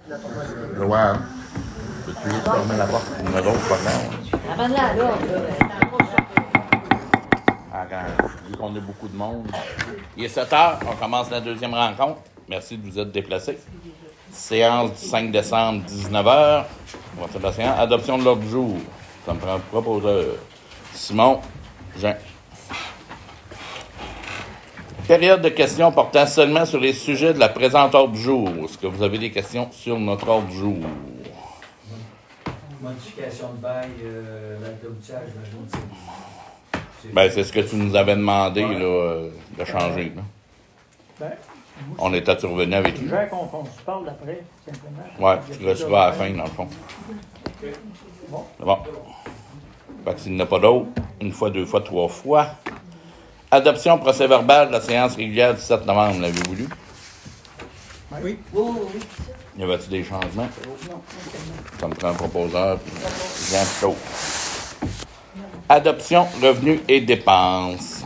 Joanne, peux-tu juste fermer la porte? Il y en a d'autres pas grave. Amène-la là. Vu qu'on a beaucoup de monde. Il est 7 heures, on commence la deuxième rencontre. Merci de vous être déplacés. Séance du 5 décembre, 19h. On va faire la séance. Adoption de l'ordre du jour. Ça me prend le proposeur. Simon, Jean. Période de questions portant seulement sur les sujets de la présente ordre du jour. Est-ce que vous avez des questions sur notre ordre du jour? Modification de bail, l'adoptage, C'est ce que tu nous avais demandé là, de changer. Là. On était revenu avec lui. qu'on se parle d'après, simplement. Oui, tu recevras à la fin, dans le fond. Bon. C'est bon. Fait que s'il n'y en a pas d'autres, une fois, deux fois, trois fois. Adoption procès-verbal de la séance régulière du 7 novembre, l'avez-vous lu? Oui. Y avait-il des changements? Non. Ça me prend un proposeur, puis Jean Pichot. Adoption, revenus et dépenses.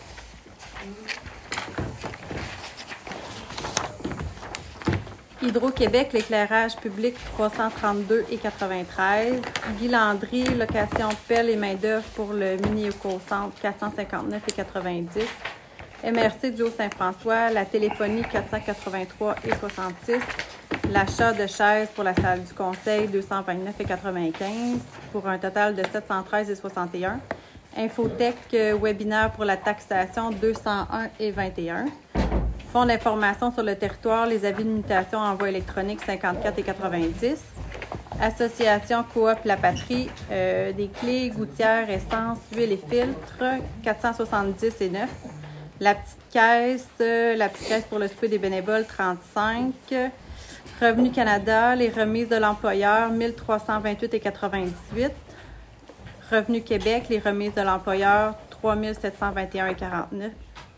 Hydro-Québec, l'éclairage public 332,93. Guy Landry, location pelle et main-d'œuvre pour le mini-éco-centre 459,90. MRC du Haut-Saint-François, la téléphonie 483,66. L'achat de chaises pour la salle du conseil 229,95 pour un total de 713,61. Infotech webinaire pour la taxation 201,21. Fonds d'information sur le territoire, les avis de mutation en voie électronique 54,90. Association Coop La Patrie, des clés, gouttières, essence, huile et filtres 470,9. La petite caisse pour le souper des bénévoles 35. Revenu Canada, les remises de l'employeur 1328,98. Revenu Québec, les remises de l'employeur 3721,49.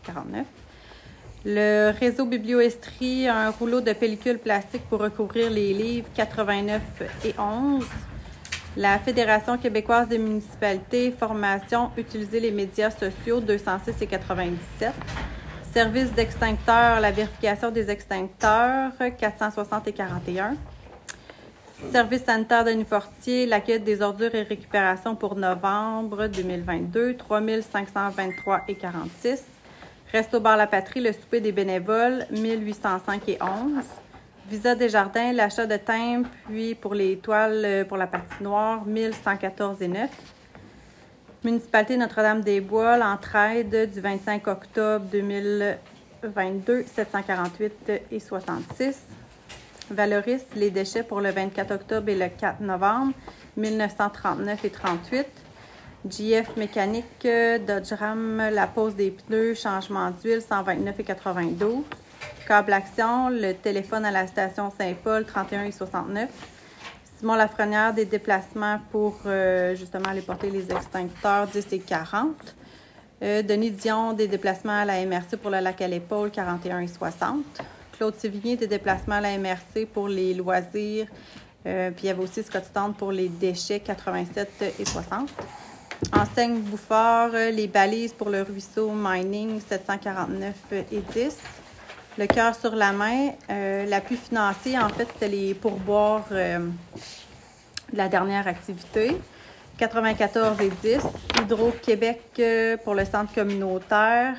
Le réseau Biblioestrie, un rouleau de pellicule plastique pour recouvrir les livres 89,11. La Fédération québécoise des municipalités, formation, utiliser les médias sociaux 206,97. Service d'extincteurs, la vérification des extincteurs 460,41. Service sanitaire de Denis-Fortier, l'accueil des ordures et récupération pour novembre 2022 3523,46. Resto Bar La Patrie, le souper des bénévoles 1805,11. Visa Desjardins, l'achat de timbres, puis pour les toiles pour la patinoire 1114,9. Municipalité Notre-Dame-des-Bois, l'entraide du 25 octobre 2022, 748,66. Valoris, les déchets pour le 24 octobre et le 4 novembre, 1939,38. JF Mécanique, Dodge Ram, la pose des pneus, changement d'huile, 129,92. Câble Action, le téléphone à la station Saint-Paul, 31,69. Simon Lafrenière, des déplacements pour justement aller porter les extincteurs, 10,40. Denis Dion, des déplacements à la MRC pour le lac à l'épaule, 41,60. Claude Sévigné, des déplacements à la MRC pour les loisirs. Puis il y avait aussi Scott Stand pour les déchets, 87,60. Enseigne Bouffard, les balises pour le ruisseau Mining, 749,10. Le cœur sur la main, l'appui financier, en fait, c'était les pourboires de la dernière activité, 94,10. Hydro-Québec pour le centre communautaire,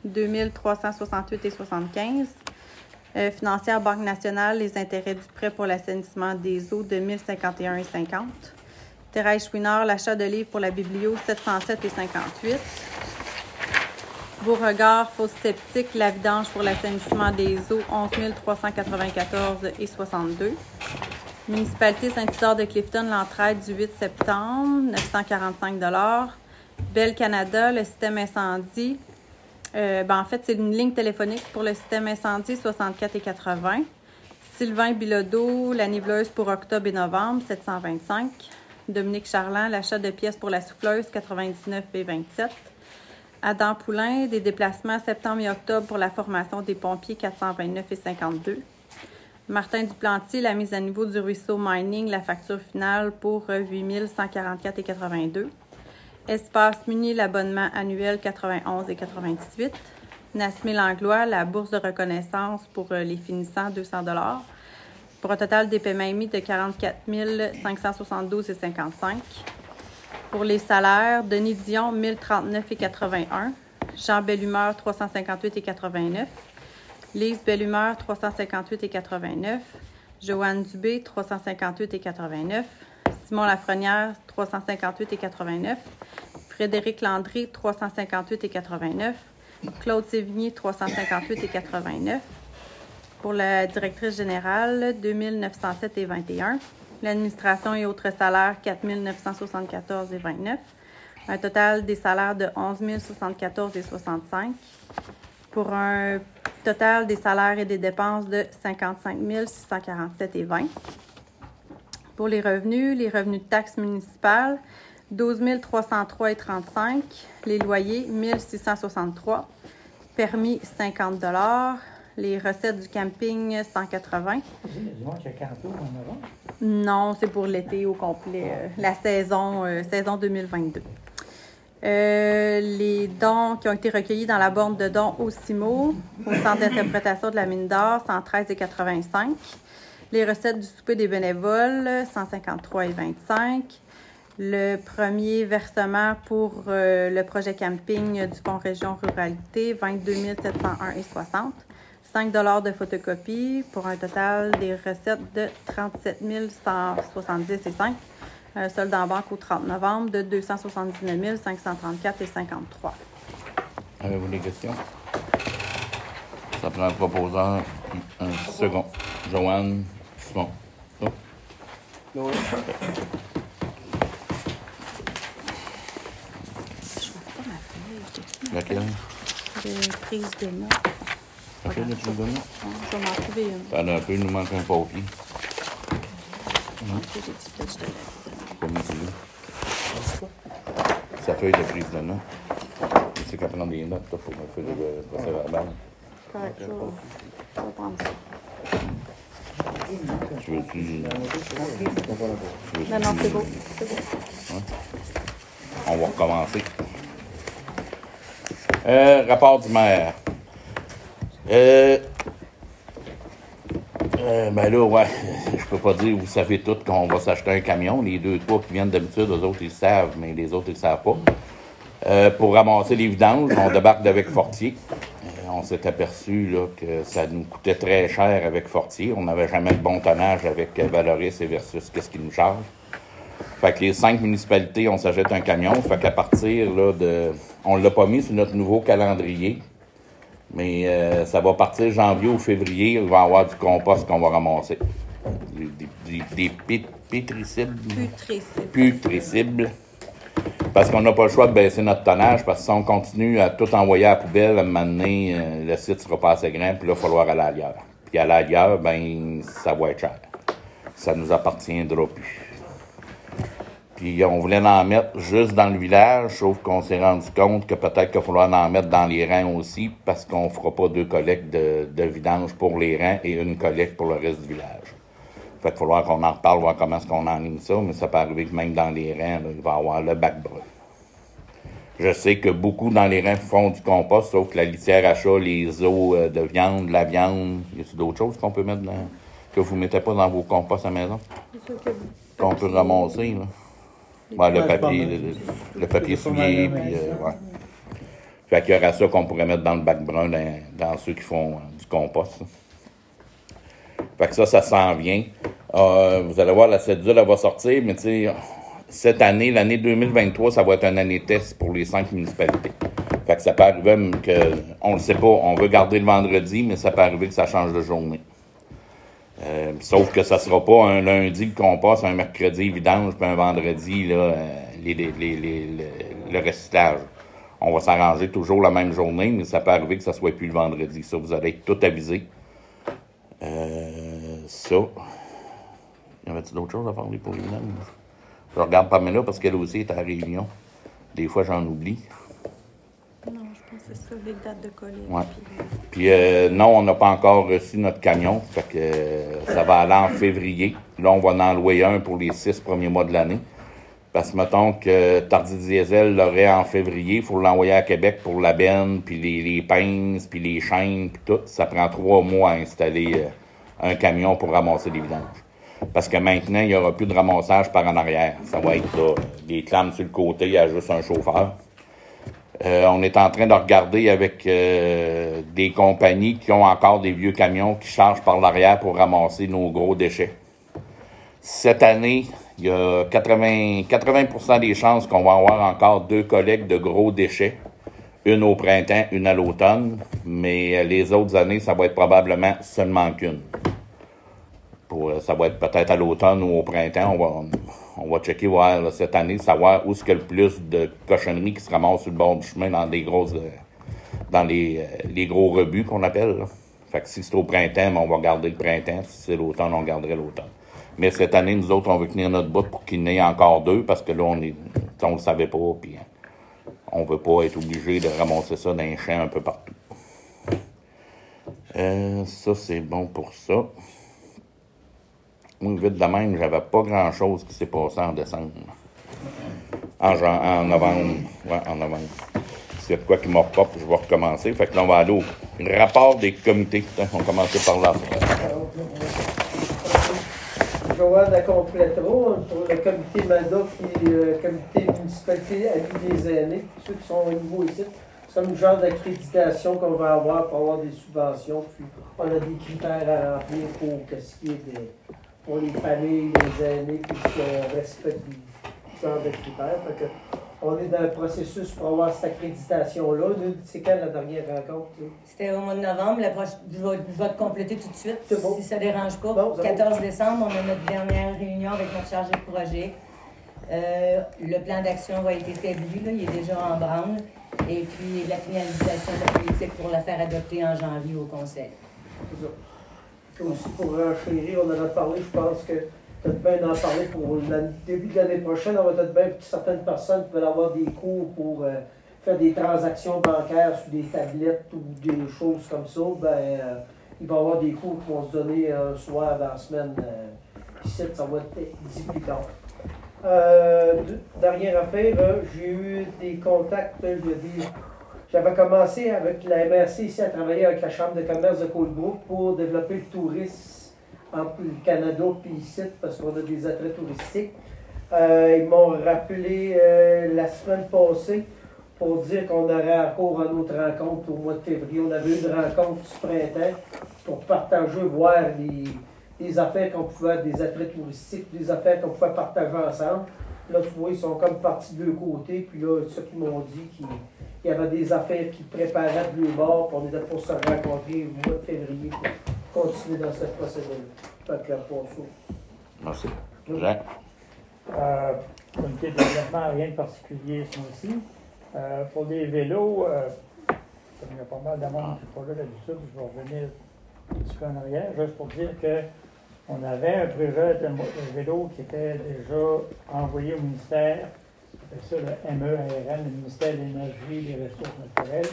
2368,75. Financière Banque nationale, les intérêts du prêt pour l'assainissement des eaux, 2051,50. Thérèse Chouinard, l'achat de livres pour la biblio, 707,58. Beauregard, fosse septique, la vidange pour l'assainissement des eaux, 11 394,62. Municipalité Saint-Isidore de Clifton, l'entraide du 8 septembre, 945 $. Bell Canada, le système incendie. En fait, c'est une ligne téléphonique pour le système incendie, 64,80. Sylvain Bilodeau, la niveleuse pour octobre et novembre, 725. Dominique Charland, l'achat de pièces pour la souffleuse, 99,27. Adam Poulain, des déplacements septembre et octobre pour la formation des pompiers, 429,52. Martin Duplantier, la mise à niveau du ruisseau Mining, la facture finale pour 8 144,82. Espace Muni, l'abonnement annuel, 91,98. Nasmé Langlois, la bourse de reconnaissance pour les finissants, 200 $. pour un total des paiements émis de 44 572,55. Pour les salaires, Denis Dion, 1039,81. Jean Bellumeur, 358,89. Lise Bellumeur, 358,89. Joanne Dubé, 358,89. Simon Lafrenière, 358,89. Frédéric Landry, 358,89. Claude Sévigny, 358,89. Pour la directrice générale, 2907,21. L'administration et autres salaires, 4 974,29. Un total des salaires de 11 074,65. Pour un total des salaires et des dépenses de 55 647,20. Pour les revenus de taxes municipales, 12 303,35. Les loyers, 1 663. Permis, 50 $. Les recettes du camping, 180. Dis-moi qu'il y a 40 jours en avant. Non, c'est pour l'été au complet, la saison 2022. Les dons qui ont été recueillis dans la borne de dons au CIMO, au Centre d'interprétation de la mine d'or, 113,85. Les recettes du souper des bénévoles, 153,25. Le premier versement pour le projet camping du Fonds Région Ruralité, 22 701,60. 5 $ de photocopie pour un total des recettes de 37 170,5. Un solde en banque au 30 novembre de 279 534,53. Avez-vous des questions? Ça prend un proposeur. Un second. Joanne, Simon. Oh. Oui. Laquelle? De prise de notes. Laquelle de prise de notes? Je vais m'en trouver une. Ça un peu, il nous manque un papier. J'ai dit que je te l'avais donné. Pas mis sa feuille de prise de notes. C'est qu'à prendre des notes là, pour me faire le procès-verbal. Correct, je vais prendre ça. Tu veux-tu... Non, non, c'est beau. C'est beau. Ouais. On va recommencer. Rapport du maire. Ben là, ouais, je peux pas dire, vous savez tous qu'on va s'acheter un camion. Les 2-3 qui viennent d'habitude, eux autres, ils le savent, mais les autres, ils le savent pas. Pour ramasser les vidanges, on débarque d'avec Fortier. On s'est aperçu là, que ça nous coûtait très cher avec Fortier. On n'avait jamais de bon tonnage avec Valoris et versus qu'est-ce qu'ils nous chargent. Fait que les 5 municipalités, on s'achète un camion. Fait qu'à partir là, de... On l'a pas mis sur notre nouveau calendrier. Mais ça va partir janvier ou février. Il va y avoir du compost qu'on va ramasser. Des pétricibles. Putricibles. Parce qu'on n'a pas le choix de baisser notre tonnage. Parce que si on continue à tout envoyer à la poubelle, à un moment donné, le site sera pas assez grand. Puis là, il va falloir aller ailleurs. Puis aller ailleurs, ben ça va être cher. Ça nous appartiendra plus. Puis on voulait en mettre juste dans le village, sauf qu'on s'est rendu compte que peut-être qu'il va falloir en mettre dans les rangs aussi, parce qu'on fera pas 2 collectes de vidange pour les rangs et une collecte pour le reste du village. Fait qu'il va falloir qu'on en reparle, voir comment est-ce qu'on enligne ça, mais ça peut arriver que même dans les rangs, là, il va y avoir le bac brun. Je sais que beaucoup dans les rangs font du compost, sauf que la litière à chat, les os de viande, la viande, y a-t-il d'autres choses qu'on peut mettre dans, que vous mettez pas dans vos composts à la maison? Qu'on peut ramasser, là. Ouais, le papier souillé, puis ouais. Fait qu'il y aura ça qu'on pourrait mettre dans le bac brun dans ceux qui font du compost. Là. Fait que ça s'en vient. Vous allez voir, la cédule, elle va sortir, mais tu sais, cette année, l'année 2023, ça va être une année test pour les 5 municipalités. Fait que ça peut arriver que, on le sait pas, on veut garder le vendredi, mais ça peut arriver que ça change de journée. Sauf que ça sera pas un lundi le compost, un mercredi vidange, puis un vendredi là, le recyclage. On va s'arranger toujours la même journée, mais ça peut arriver que ça soit plus le vendredi. Ça, vous allez être tout avisé. Ça. Y avait-il d'autres choses à parler pour les vidanges? Je regarde Pamela parce qu'elle aussi est à la réunion. Des fois, j'en oublie. Non, je pense que c'est ça, les dates de collecte. Ouais. Puis non, on n'a pas encore reçu notre camion. Fait que ça va aller en février. Là, on va en louer un pour les 6 premiers mois de l'année. Parce que mettons que Tardy Diesel l'aurait en février, il faut l'envoyer à Québec pour la benne, puis les pinces, puis les chaînes, puis tout. Ça prend 3 mois à installer un camion pour ramasser les vidanges. Parce que maintenant, il n'y aura plus de ramassage par en arrière. Ça va être là, des clames sur le côté, il y a juste un chauffeur. On est en train de regarder avec des compagnies qui ont encore des vieux camions qui chargent par l'arrière pour ramasser nos gros déchets. Cette année, il y a 80% des chances qu'on va avoir encore 2 collectes de gros déchets. Une au printemps, une à l'automne. Mais les autres années, ça va être probablement seulement qu'une. Ça va être peut-être à l'automne ou au printemps. On va checker voir là, cette année, savoir où est-ce qu'il y a le plus de cochonneries qui se ramassent sur le bord du chemin dans les gros rebuts qu'on appelle. Là. Fait que si c'est au printemps, on va garder le printemps. Si c'est l'automne, on garderait l'automne. Mais cette année, nous autres, on veut tenir notre bout pour qu'il y en ait encore 2 parce que là, on le savait pas. Puis on veut pas être obligé de ramasser ça dans les champs un peu partout. Ça, c'est bon pour ça. Moi, vite de même, j'avais pas grand-chose qui s'est passé en décembre. En novembre. Ouais, en novembre. S'il y a de quoi qui m'a pas, je vais recommencer. Fait que là, on va aller au rapport des comités. On va commencer par là. Joanne Complétro pour le comité MADA et le comité municipalité Amis des aînés, ceux qui sont au niveau ici. C'est comme une genre d'accréditation qu'on va avoir pour avoir des subventions. Puis on a des critères à remplir pour ce qui est pour les familles, les aînés, puis qu'on respecte des genres de critères. Fait que on est dans le processus pour avoir cette accréditation-là. C'est quand la dernière rencontre? C'était au mois de novembre. Je vais te compléter tout de suite, bon. si ça ne dérange pas. Bon, 14 décembre, on a notre dernière réunion avec notre chargé de projet. Le plan d'action va être établi, là, il est déjà en branle. Et puis la finalisation de la politique pour la faire adopter en janvier au Conseil. C'est ça. Aussi, pour renchérir, on en a parlé, je pense que peut-être bien en parler pour le début de l'année prochaine. On va peut-être bien certaines personnes qui veulent avoir des cours pour faire des transactions bancaires sur des tablettes ou des choses comme ça. Il va y avoir des cours qui vont se donner un soir dans la semaine. Ici, ça va être dit plus tard. Dernière affaire, j'ai eu des contacts. J'avais commencé avec la MRC ici à travailler avec la Chambre de commerce de Colebrook pour développer le tourisme entre le Canada et ici, parce qu'on a des attraits touristiques. Ils m'ont rappelé la semaine passée pour dire qu'on aurait encore une autre rencontre au mois de février. On avait eu une rencontre ce printemps pour partager, voir les affaires qu'on pouvait, des attraits touristiques, des affaires qu'on pouvait partager ensemble. Là, tu vois, ils sont comme partis de deux côtés, puis là, ceux qui m'ont dit qu'il y avait des affaires qui préparaient de deux bords, puis on était pour se rencontrer au mois de février pour continuer dans cette procédure-là. Fait que là, pour ça. Merci. Jacques? Comité de développement, rien de particulier ce mois-ci. Pour les vélos, comme il y a pas mal de monde qui n'est pas là d'habitude, je vais revenir un petit peu en arrière, juste pour dire qu'on avait un projet de vélo qui était déjà envoyé au ministère, c'est ça le MEARN, le ministère de l'Énergie et des Ressources naturelles.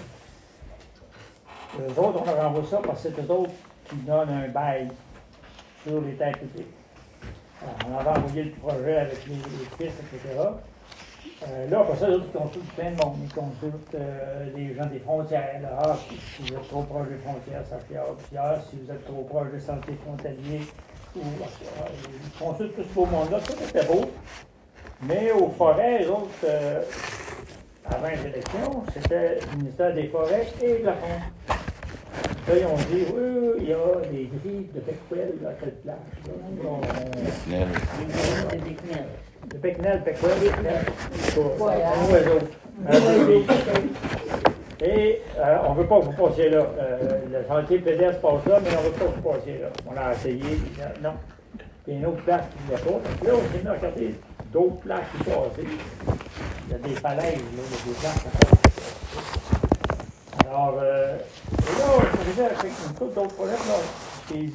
Eux autres, on leur envoie ça parce que c'est eux autres qui donnent un bail sur les terres publiques. Alors, on avait envoyé le projet avec les pistes, etc. Là, après ça, les autres, ils consultent plein de monde. Ils consultent les gens des frontières. Là, si vous êtes trop proche des frontières, ça fait si vous êtes trop proche des sentiers frontaliers, ils consultent tout ce beau monde-là. Ça, c'était beau. Mais aux forêts, les autres, avant les élections, c'était le ministère des Forêts et de la Faune. Là, ils ont dit, oui, il y a des griffes de Pequel à telle plage. De Pequenel, Pequel, et on ne veut pas que vous passiez là. Le chantier pédestre passe là, mais on ne veut pas que vous passiez là. On a essayé, non. Il y a une autre place qui ne voulait pas. Donc là, on s'est mis à regarder d'autres places qui passaient. Il y a des falaises, là, il y a des places qui passent. Alors, et là, on est arrivé avec une couple d'autres problèmes. Là, je t'ai dit,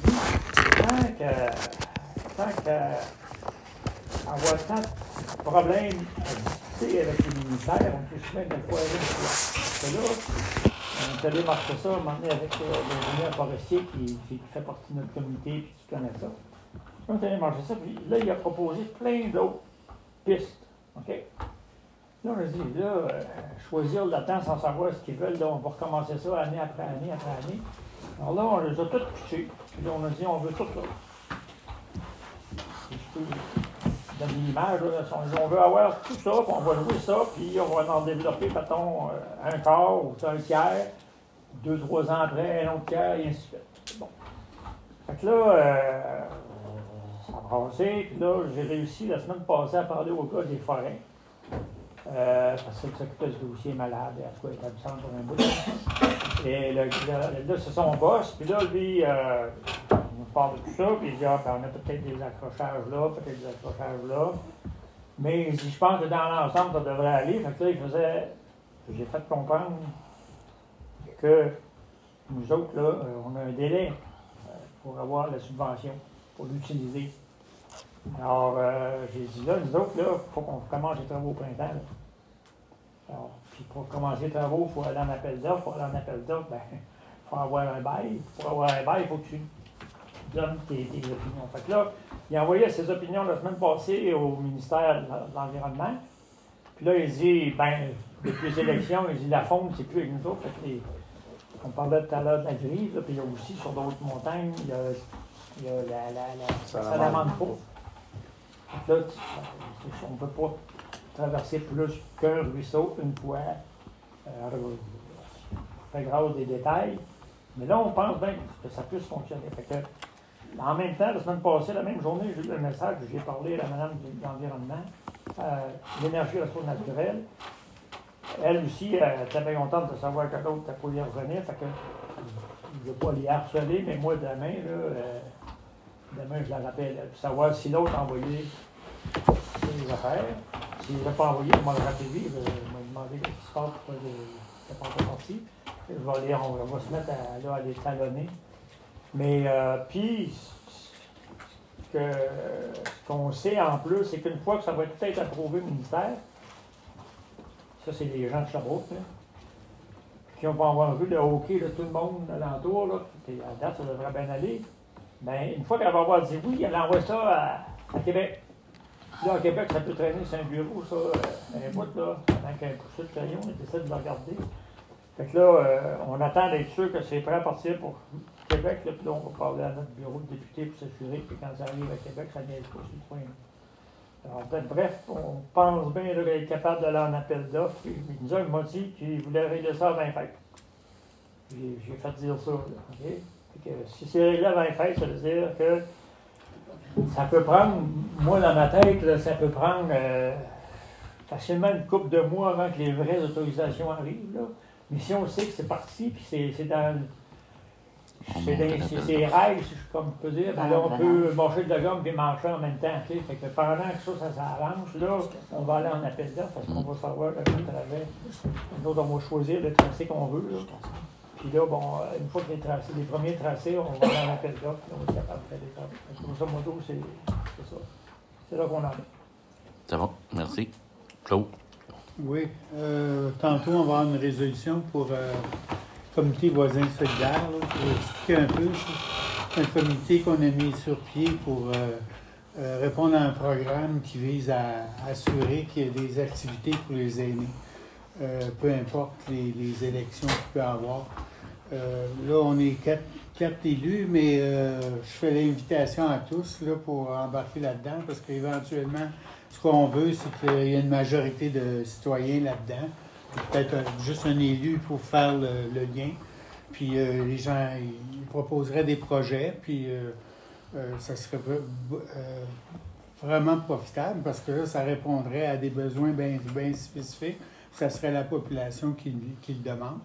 tant qu'avoir tant de problèmes à discuter avec les ministères, on peut se mettre de quoi aller. Parce que là, on est allé marcher ça, un moment donné, avec l'ingénieur forestier qui fait partie de notre communauté et qui connaît ça. On est allé marcher ça, puis là, il a proposé plein d'autres pistes. OK? Là, on a dit, choisir le temps sans savoir ce qu'ils veulent, là, on va recommencer ça année après année après année. Alors là, on les a tous pitchés. Puis là, on a dit, on veut tout là. Si je peux donner l'image, là, on veut avoir tout ça, puis on va louer ça, puis on va en développer, mettons, un quart ou un tiers, 2-3 ans après, un autre tiers, et ainsi de suite. Bon. Fait que là, ça a brassé, puis là, j'ai réussi la semaine passée à parler au gars des forêts. Parce que le secrétaire du dossier est malade, en tout cas, il est absent pour un bout. Et là, c'est son boss, puis là, lui, il nous parle de tout ça, puis il dit, ah, ben, on a peut-être des accrochages là, peut-être des accrochages là. Mais il dit, je pense que dans l'ensemble, ça devrait aller. Fait que là, j'ai fait comprendre que nous autres, là, on a un délai pour avoir la subvention, pour l'utiliser. Alors, j'ai dit, là, nous autres, là, il faut qu'on commence les travaux au printemps. Là. Alors, puis pour commencer les travaux, il faut aller en appel d'offres. Pour aller en appel d'offres, ben, il faut avoir un bail. Pour avoir un bail, il faut que tu donnes tes opinions. Fait que là, il a envoyé ses opinions la semaine passée au ministère de l'Environnement. Puis là, il dit, ben, depuis les élections, il dit, la faune, c'est plus avec nous autres. Fait que on parlait tout à l'heure de la grive, là, puis il y a aussi, sur d'autres montagnes, il y a la salamandre. Là, on ne peut pas traverser plus qu'un ruisseau une fois. Fait grâce des détails. Mais là, on pense bien que ça puisse fonctionner. Fait que, en même temps, la semaine passée, la même journée, j'ai eu le message que j'ai parlé à la madame de l'Environnement, l'énergie et la ressource naturelle. Elle aussi, elle était bien contente de savoir que l'autre n'a pas y revenir. Fait que je ne vais pas les harceler, mais moi, demain, demain, je la rappelle pour savoir si l'autre a envoyé ses affaires. S'il ne l'a pas envoyé, il m'a rappelé, il m'a demandé ce qui se passe, pourquoi il n'est pas encore sorti. On va se mettre à les talonner. Mais, puis, ce qu'on sait en plus, c'est qu'une fois que ça va peut-être approuvé au ministère, ça, c'est les gens de Sherbrooke, là, qui vont avoir vu le hockey de tout le monde alentour, là, puis à date, ça devrait bien aller. Bien, une fois qu'elle va avoir dit oui, elle envoie ça à Québec. Là, à Québec, ça peut traîner sur un bureau, ça, un bout, là, pendant qu'un coup de crayon, on essaie de le regarder. Fait que là, on attend d'être sûr que c'est prêt à partir pour Québec, là, puis là, on va parler à notre bureau de député pour s'assurer que quand ça arrive à Québec, ça niaise pas sur le point. Alors, bref, on pense bien d'être capable d'aller en appel d'offres. Il m'a dit qu'il voulait régler ça à 20 fêtes. J'ai fait dire ça, là, OK? Que si c'est réglé à 20 fêtes, ça veut dire que ça peut prendre, moi dans ma tête, là, ça peut prendre facilement une couple de mois avant que les vraies autorisations arrivent. Là. Mais si on sait que c'est parti, puis c'est dans c'est rails, si je peux dire, ben là, on peut manger de la gomme et manger en même temps. Fait que pendant que ça s'arrange, là, on va aller en appel d'offres parce qu'on va savoir un peu travers. Nous autres, on va choisir le tracé qu'on veut. Là. Puis là, bon, une fois que les premiers tracés, on va aller en appel d'offres, on va être capable de faire des travaux. Grosso modo, c'est ça. C'est là qu'on en est. C'est bon, merci. Claude? Oui. Tantôt, on va avoir une résolution pour comité voisin solidaire. Là, pour expliquer un peu. C'est un comité qu'on a mis sur pied pour répondre à un programme qui vise à assurer qu'il y ait des activités pour les aînés. Peu importe les élections qu'il peut y avoir. Là, on est quatre élus, mais je fais l'invitation à tous là, pour embarquer là-dedans, parce qu'éventuellement, ce qu'on veut, c'est qu'il y ait une majorité de citoyens là-dedans. Peut-être juste un élu pour faire le lien. Puis les gens, ils proposeraient des projets, puis ça serait vraiment profitable, parce que là, ça répondrait à des besoins bien spécifiques. Ça serait la population qui le demande.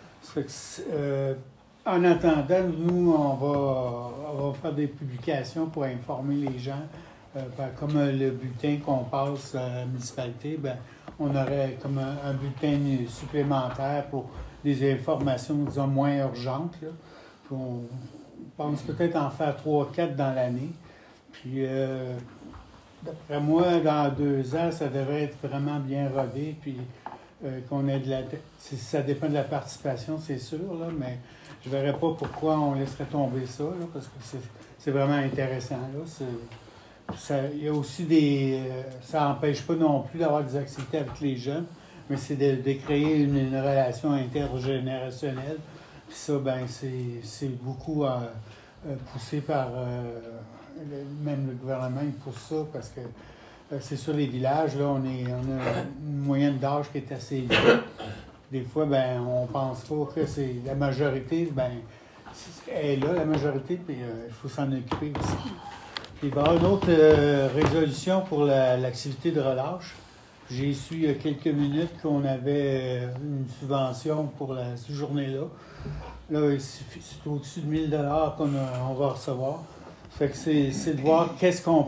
En attendant, nous, on va faire des publications pour informer les gens. Comme le bulletin qu'on passe à la municipalité, ben, on aurait comme un bulletin supplémentaire pour des informations, disons, moins urgentes. Là. Puis on pense peut-être en faire 3-4 dans l'année. Puis, d'après moi, dans 2 ans, ça devrait être vraiment bien rodé. Puis, qu'on ait ça dépend de la participation, c'est sûr, là, mais je ne verrais pas pourquoi on laisserait tomber ça, là, parce que c'est vraiment intéressant. Là. Il y a aussi ça n'empêche pas non plus d'avoir des activités avec les jeunes, mais c'est de créer une relation intergénérationnelle. Puis ça, ben, c'est beaucoup poussé par même le gouvernement, il pousse ça parce que c'est sûr, les villages, là, on a une moyenne d'âge qui est assez élevée. Des fois, ben, on pense pas que c'est la majorité, ben, elle est là, la majorité, puis il faut s'en occuper aussi. Puis il va y avoir une autre résolution pour l'activité de relâche. J'ai su il y a quelques minutes qu'on avait une subvention pour cette journée-là. Là, c'est au-dessus de 1 000 $ qu'on va recevoir. Fait que c'est de voir qu'est-ce qu'on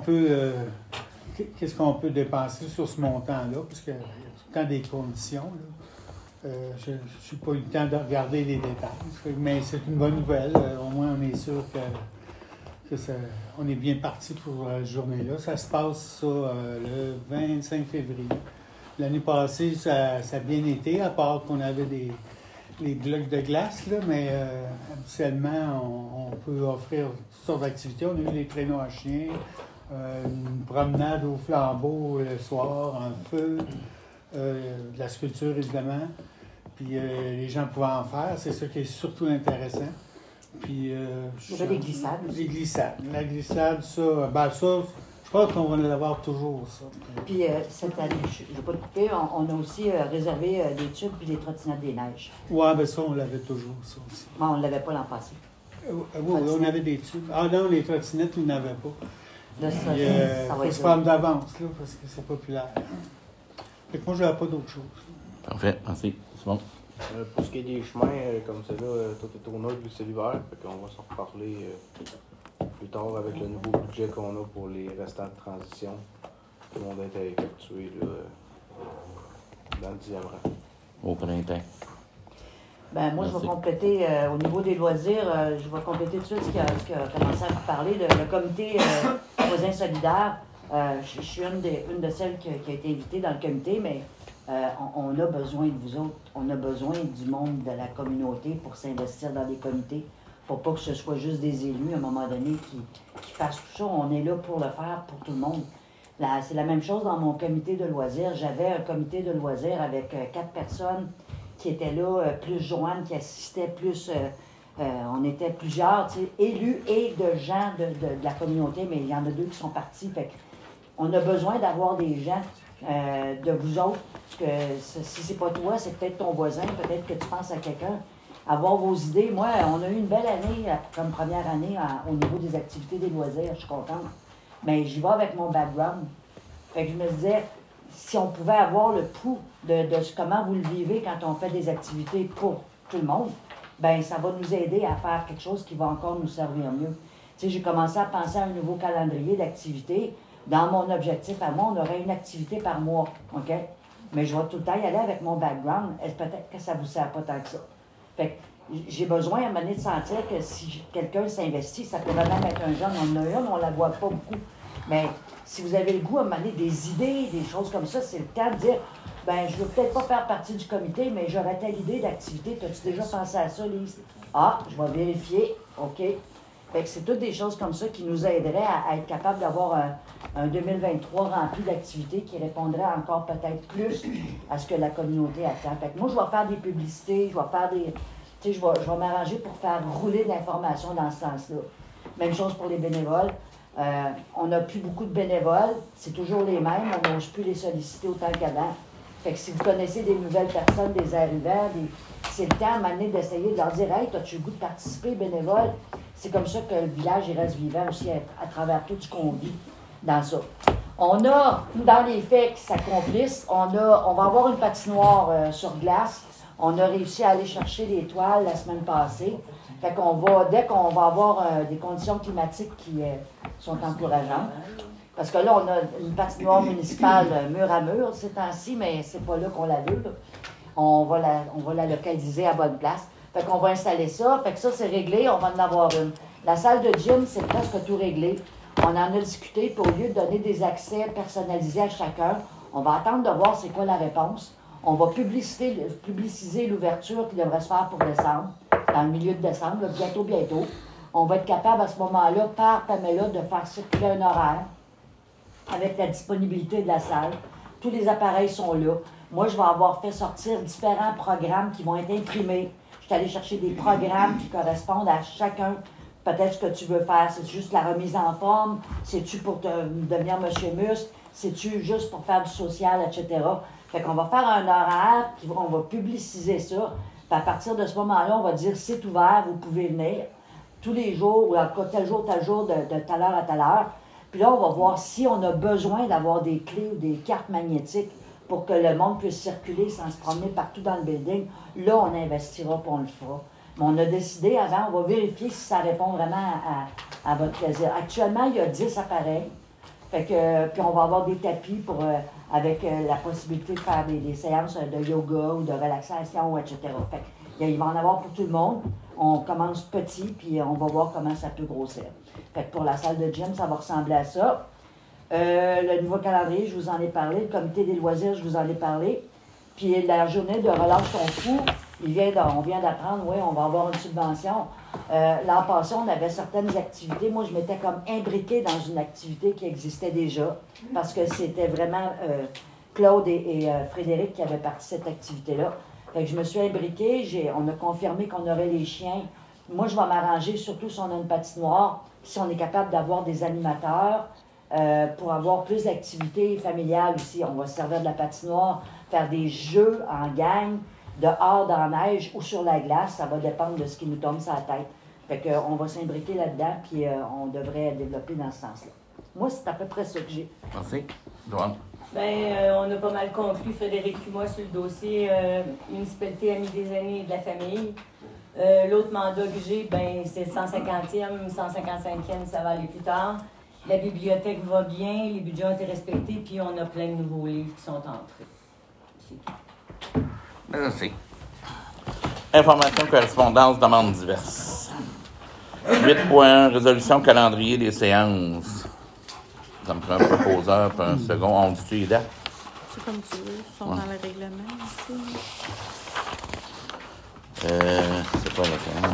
peut dépenser sur ce montant-là, parce qu'il y a tout le temps des conditions. Je n'ai pas eu le temps de regarder les détails, mais c'est une bonne nouvelle. Au moins, on est sûr on est bien parti pour la journée-là. Ça se passe le 25 février. L'année passée, ça a bien été, à part qu'on avait les blocs de glace, là, mais habituellement, on peut offrir toutes sortes d'activités. On a eu les traîneaux à chiens, une promenade au flambeau le soir, un feu, de la sculpture évidemment. Puis les gens pouvaient en faire, c'est ça qui est surtout intéressant. Puis, il y avait des glissades aussi. Les glissades. La glissade, ça, je pense qu'on va l'avoir toujours, ça. Puis cette année, je ne vais pas te couper, on a aussi réservé des tubes puis des trottinettes des neiges. Oui, bien ça, on l'avait toujours, ça aussi. Bon, on ne l'avait pas l'an passé. Oui, on avait des tubes. Ah non, les trottinettes, ils n'avaient pas. Là, ça faut se prendre d'avance, là, parce que c'est populaire. Fait que moi, je n'avais pas d'autre chose. Parfait, merci. C'est bon. Pour ce qui est des chemins, comme c'est là, tout est au neutre vu que c'est l'hiver. Fait qu'on va s'en reparler plus tard avec le nouveau budget qu'on a pour les restants de transition. Tout le monde a été effectué là, dans le 10e rang. Au printemps. Ben, moi, Merci. je vais compléter, au niveau des loisirs, je vais compléter tout de suite ce qui a commencé à vous parler. Le comité voisin solidaire, je suis une de celles qui a été invitée dans le comité, mais on a besoin de vous autres. On a besoin du monde de la communauté pour s'investir dans des comités, pour pas que ce soit juste des élus, à un moment donné, qui fassent tout ça. On est là pour le faire pour tout le monde. C'est la même chose dans mon comité de loisirs. J'avais un comité de loisirs avec 4 personnes qui étaient là, plus Joanne qui assistait, plus on était plusieurs, élus et de gens de la communauté, mais il y en a 2 qui sont partis. Fait on a besoin d'avoir des gens de vous autres, parce que si c'est pas toi, c'est peut-être ton voisin, peut-être que tu penses à quelqu'un, avoir vos idées. Moi, on a eu une belle année, comme première année, au niveau des activités des loisirs, je suis contente. Mais j'y vais avec mon background. Fait que je me disais, si on pouvait avoir le pouls de comment vous le vivez quand on fait des activités pour tout le monde, ben ça va nous aider à faire quelque chose qui va encore nous servir mieux. Tu sais, j'ai commencé à penser à un nouveau calendrier d'activités. Dans mon objectif à moi, on aurait une activité par mois, OK? Mais je vais tout le temps y aller avec mon background. Peut-être que ça ne vous sert pas tant que ça. Fait que j'ai besoin à un moment donné de sentir que si quelqu'un s'investit, ça peut même être un jeune, on en a une, on ne la voit pas beaucoup. Mais si vous avez le goût à un moment donné des idées, des choses comme ça, c'est le temps de dire, ben je ne veux peut-être pas faire partie du comité, mais j'aurais telle idée d'activité. As-tu déjà pensé à ça, Lise? Ah, je vais vérifier. OK. Fait que c'est toutes des choses comme ça qui nous aideraient à être capable d'avoir un 2023 rempli d'activités qui répondrait encore peut-être plus à ce que la communauté attend. Fait que moi, je vais faire des publicités, je vais faire des... Tu sais, je vais m'arranger pour faire rouler l'information dans ce sens-là. Même chose pour les bénévoles. On n'a plus beaucoup de bénévoles, c'est toujours les mêmes, on n'ose plus les solliciter autant qu'avant. Fait que si vous connaissez des nouvelles personnes, des arrivants, c'est le temps à un moment donné d'essayer de leur dire « Hey, as-tu le goût de participer, bénévole? » C'est comme ça que le village il reste vivant aussi à travers tout ce qu'on vit dans ça. On a, dans les faits qui s'accomplissent, on va avoir une patinoire sur glace. On a réussi à aller chercher les toiles la semaine passée. Fait qu'on va, dès qu'on va avoir des conditions climatiques qui sont encourageantes. Parce que là, on a une patinoire municipale mur à mur ces temps-ci, mais c'est pas là qu'on la veut. Là. On va la localiser à bonne place. Fait qu'on va installer ça. Fait que ça, c'est réglé. On va en avoir une. La salle de gym, c'est presque tout réglé. On en a discuté. Puis au lieu de donner des accès personnalisés à chacun, on va attendre de voir c'est quoi la réponse. On va publiciser l'ouverture qui devrait se faire pour décembre, dans le milieu de décembre, là, bientôt. On va être capable à ce moment-là, par Pamela, de faire circuler un horaire avec la disponibilité de la salle. Tous les appareils sont là. Moi, je vais avoir fait sortir différents programmes qui vont être imprimés. Je suis allée chercher des programmes qui correspondent à chacun. Peut-être ce que tu veux faire. C'est juste la remise en forme? C'est-tu pour devenir Monsieur Muscle? C'est-tu juste pour faire du social, etc.? Fait qu'on va faire un horaire, puis on va publiciser ça. Puis à partir de ce moment-là, on va dire c'est ouvert, vous pouvez venir tous les jours, ou en tout cas tel jour, de telle heure à telle heure. Puis là, on va voir si on a besoin d'avoir des clés ou des cartes magnétiques pour que le monde puisse circuler sans se promener partout dans le building. Là, on investira puis on le fera. Mais on a décidé avant, on va vérifier si ça répond vraiment à votre plaisir. Actuellement, il y a 10 appareils. Fait que, puis on va avoir des tapis pour, avec la possibilité de faire des séances de yoga ou de relaxation, etc. Fait que, il va en avoir pour tout le monde. On commence petit, puis on va voir comment ça peut grossir. Fait que pour la salle de gym, ça va ressembler à ça. Le nouveau calendrier, je vous en ai parlé. Le comité des loisirs, je vous en ai parlé. Puis la journée de relâche ton fou, on vient d'apprendre, oui, on va avoir une subvention. L'an passé, on avait certaines activités. Moi, je m'étais comme imbriquée dans une activité qui existait déjà, parce que c'était vraiment Claude et Frédéric qui avaient parti de cette activité-là. Fait que je me suis imbriquée, on a confirmé qu'on aurait les chiens. Moi, je vais m'arranger, surtout si on a une patinoire, puis si on est capable d'avoir des animateurs, pour avoir plus d'activités familiales aussi. On va se servir de la patinoire, faire des jeux en gang, dehors dans la neige ou sur la glace, ça va dépendre de ce qui nous tombe sur la tête. Fait qu'on va s'imbriquer là-dedans, puis on devrait développer dans ce sens-là. Moi, c'est à peu près ça que j'ai. Merci. Joanne. On a pas mal conclu, Frédéric et moi, sur le dossier municipalité Amis des aînés et de la famille. L'autre mandat que j'ai, c'est le 150e, 155e, ça va aller plus tard. La bibliothèque va bien, les budgets ont été respectés, puis on a plein de nouveaux livres qui sont entrés. C'est tout. Merci. Information, correspondance, demandes diverses. 8.1, résolution calendrier des séances. Ça me prend un proposeur pour un second. On dit-tu les dates? C'est comme tu veux. Ils sont dans le règlement aussi. C'est pas le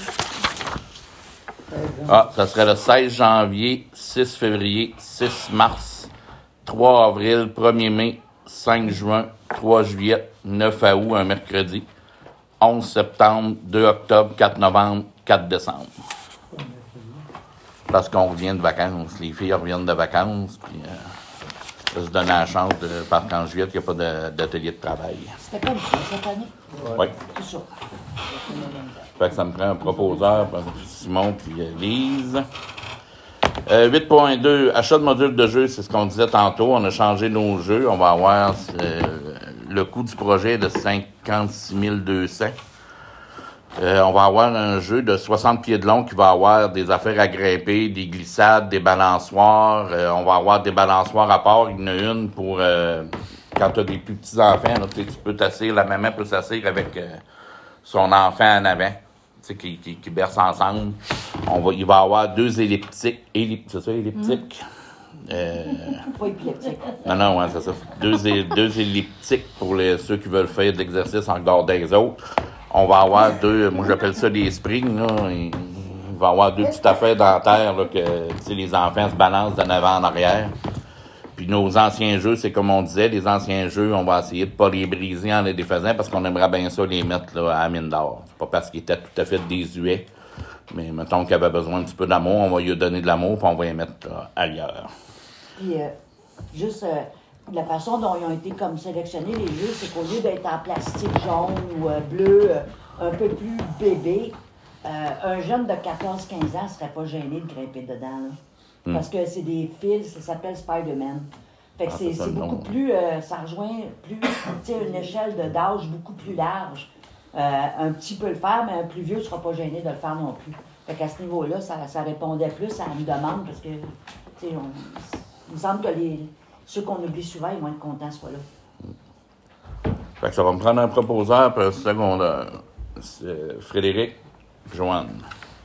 temps. Ça serait le 16 janvier, 6 février, 6 mars, 3 avril, 1er mai, 5 juin, 3 juillet, 9 août, un mercredi, 11 septembre, 2 octobre, 4 novembre, 4 décembre. Parce qu'on revient de vacances. Les filles reviennent de vacances, puis ça se donne la chance de partir en juillet qu'il n'y a pas d'atelier de travail. C'était comme ça cette année? Oui. C'est ça. Fait que ça me prend un proposeur, Simon puis Lise. 8.2, achat de modules de jeu, c'est ce qu'on disait tantôt. On a changé nos jeux. On va avoir le coût du projet de 56 200. On va avoir un jeu de 60 pieds de long qui va avoir des affaires à grimper, des glissades, des balançoires. On va avoir des balançoires à part. Il y en a une pour quand tu as des plus petits enfants. Là, tu peux t'asseoir, la maman peut s'asseoir avec son enfant en avant, qui berce ensemble. Il va y avoir 2 elliptiques. C'est ça, elliptiques? Pas épileptique. Non, ouais, c'est ça. 2 elliptiques pour ceux qui veulent faire de l'exercice en garde des autres. On va avoir 2, moi j'appelle ça des springs, là. Il va y avoir 2 petites affaires dentaires, là, que les enfants se balancent d'en avant en arrière. Puis nos anciens jeux, c'est comme on disait, les anciens jeux, on va essayer de pas les briser en les défaisant parce qu'on aimerait bien ça les mettre là, à la mine d'or. C'est pas parce qu'ils étaient tout à fait désuets, mais mettons qu'il avait besoin un petit peu d'amour, on va lui donner de l'amour puis on va les mettre ailleurs. Puis juste la façon dont ils ont été comme sélectionnés, les jeux, c'est qu'au lieu d'être en plastique jaune ou bleu, un peu plus bébé, un jeune de 14-15 ans serait pas gêné de grimper dedans, là. Parce que c'est des fils, ça s'appelle Spider-Man. Fait que c'est beaucoup plus, ça rejoint plus, une échelle d'âge beaucoup plus large. Un petit peut le faire, mais un plus vieux ne sera pas gêné de le faire non plus. Fait qu'à ce niveau-là, ça répondait plus à une demande parce que, il me semble que ceux qu'on oublie souvent, ils vont être contents ce fois-là. Fait que ça va me prendre un proposeur pour un secondaire. C'est Frédéric, Joanne.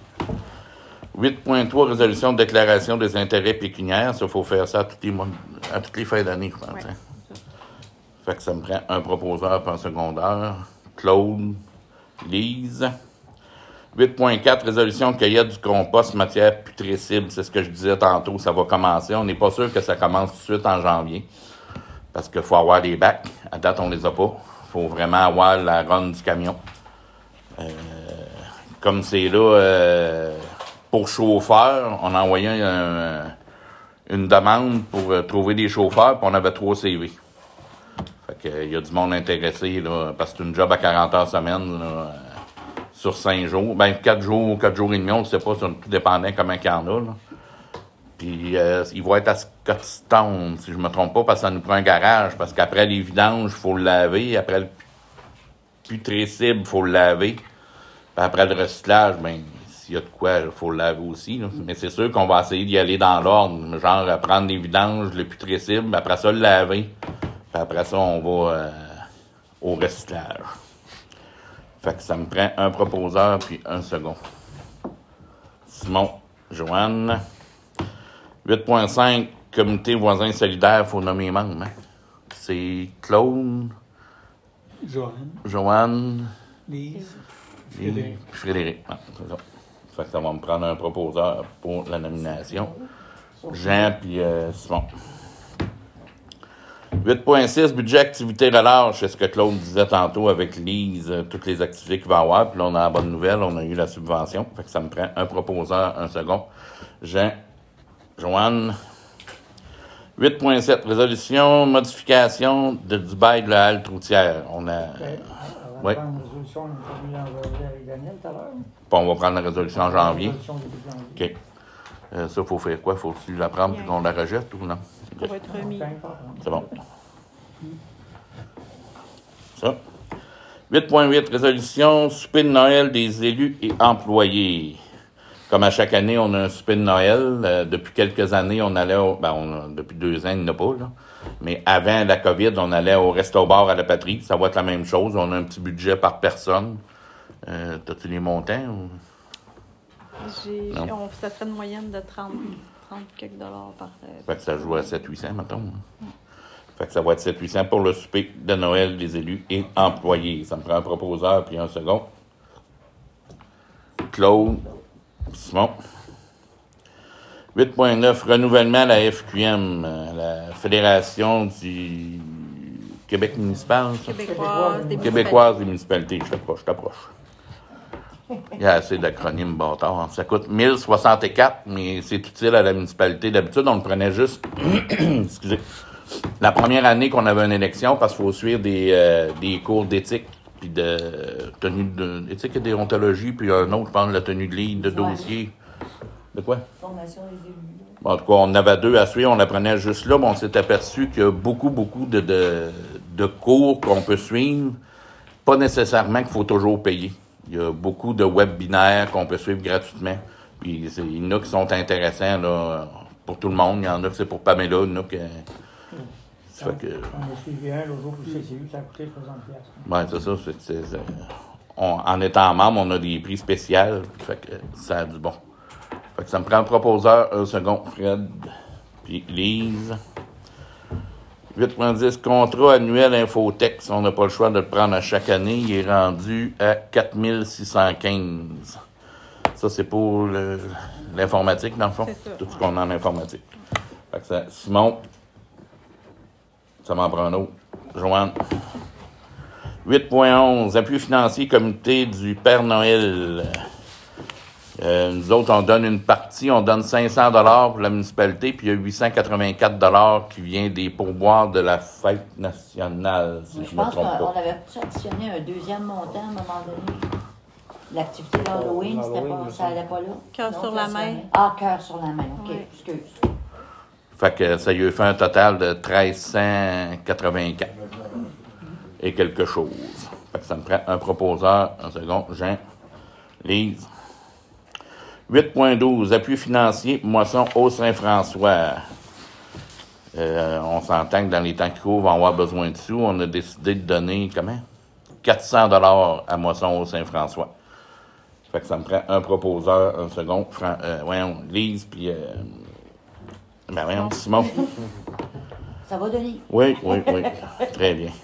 8.3, résolution de déclaration des intérêts pécuniaires. Ça, il faut faire ça à toutes les fins d'année, je pense. Ouais, hein. Fait que ça me prend un proposeur pour un secondaire. Claude, Lise. 8.4, résolution de cueillette du compost matière putrescible. C'est ce que je disais tantôt, ça va commencer. On n'est pas sûr que ça commence tout de suite en janvier. Parce qu'il faut avoir les bacs. À date, on les a pas. Il faut vraiment avoir la run du camion. Comme c'est là, pour chauffeur, on a envoyé une demande pour trouver des chauffeurs, puis on avait 3 CV. Fait que, il y a du monde intéressé, là, parce que c'est une job à 40 heures semaine, là, sur 5 jours. Ben, 4 jours et demi, on ne sait pas, c'est tout dépendant comment il y en a, là. Puis, il va être à Scotstown, si je me trompe pas, parce que ça nous prend un garage, parce qu'après les vidanges, il faut le laver, après le putrécible, il faut le laver, puis après le recyclage, ben, s'il y a de quoi, il faut le laver aussi, là. Mais c'est sûr qu'on va essayer d'y aller dans l'ordre, genre prendre les vidanges, le putrécible, après ça, le laver. Puis après ça, on va au recyclage. Fait que ça me prend un proposeur puis un second. Simon, Joanne. 8.5, comité voisin solidaire, il faut nommer les membres. Hein? C'est Claude, Joanne, Lise, Frédéric. Ah, c'est ça. Fait que ça va me prendre un proposeur pour la nomination. Jean puis Simon. 8.6, budget activité relâche, c'est ce que Claude disait tantôt avec Lise, toutes les activités qu'il va avoir. Puis là, on a la bonne nouvelle, on a eu la subvention. Fait que ça me prend un proposeur, un second. Jean, Joanne. 8.7, résolution, modification du bail de la halte routière. On a... Avant de prendre une résolution, on a mis en janvier avec Daniel tout à l'heure. Puis on va prendre la résolution en janvier. Résolution début janvier. OK. Ça, il faut faire quoi? Faut-tu la prendre puis qu'on la rejette ou non? Pour être remis. C'est bon. Ça. 8.8, résolution, souper de Noël des élus et employés. Comme à chaque année, on a un souper de Noël. Depuis quelques années, on allait depuis 2 ans, il n'y en a pas, là. Mais avant la COVID, on allait au resto-bar à la Patrie. Ça va être la même chose. On a un petit budget par personne. T'as-tu les montants? Ou... ça serait une moyenne de 30 quelques dollars par... Fait que ça joue à 700-800, mettons. Fait que ça va être 700-800 pour le souper de Noël des élus et employés. Ça me prend un proposeur puis un second. Claude, Simon. 8.9, renouvellement à la FQM, la Fédération du Québec municipal. Québécoise des municipalités. Je t'approche. Il y a assez d'acronymes bâtards. Ça coûte 1064, mais c'est utile à la municipalité. D'habitude, on le prenait juste... Excusez. La première année qu'on avait une élection, parce qu'il faut suivre des cours d'éthique, puis de tenue d'éthique et déontologie, puis un autre, je pense, la tenue de ligne, de dossier. De quoi? Formation des élus. Bon, en tout cas, on avait 2 à suivre, on apprenait juste là, mais on s'est aperçu qu'il y a beaucoup de cours qu'on peut suivre, pas nécessairement qu'il faut toujours payer. Il y a beaucoup de webinaires qu'on peut suivre gratuitement. Puis il y en a qui sont intéressants là, pour tout le monde. Il y en a que c'est pour Pamela, il y en a que... On a suivi un l'autre jour pour le CCU, ça a coûté 60$. Oui, c'est ça. En étant membre, on a des prix spéciaux. Fait que ça a du bon. Fait que ça me prend un proposeur, un second, Fred, puis Lise. 8.10, contrat annuel Infotex. On n'a pas le choix de le prendre à chaque année. Il est rendu à 4615. Ça, c'est pour l'informatique, dans le fond. Tout ce qu'on a en informatique. Fait que ça, Simon, ça m'en prend un autre. Joanne. 8.11, appui financier comité du Père Noël. Nous autres, on donne une partie, on donne 500$ pour la municipalité, puis il y a 884$ qui vient des pourboires de la fête nationale, si je me trompe pas. Je pense qu'on avait additionné un deuxième montant à un moment donné. L'activité d'Halloween, ça n'allait pas là? Cœur sur la main. Ah, cœur sur la main, OK, Ouais. excuse. Fait que ça lui a fait un total de 1384 et quelque chose. Fait que ça me prend un proposeur, un second, Jean, Lise. 8.12, appui financier, moisson au Saint-François. On s'entend que dans les temps qui courent, on va avoir besoin de sous. On a décidé de donner, 400$ à moisson au Saint-François. Fait que ça me prend un proposeur, un second, Lise, puis... Simon. Ça va, Denis? Oui. Très bien.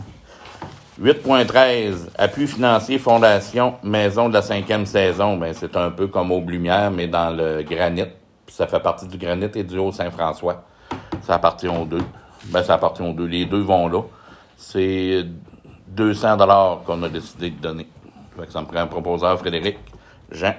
8.13, appui financier Fondation Maison de la 5e saison. Ben, c'est un peu comme Aube Lumière, mais dans le granit. Puis ça fait partie du granit et du Haut-Saint-François. Ça appartient aux deux. Ça appartient aux deux. Les deux vont là. C'est 200$ qu'on a décidé de donner. Fait que ça me prend un proposeur, Frédéric. Jean.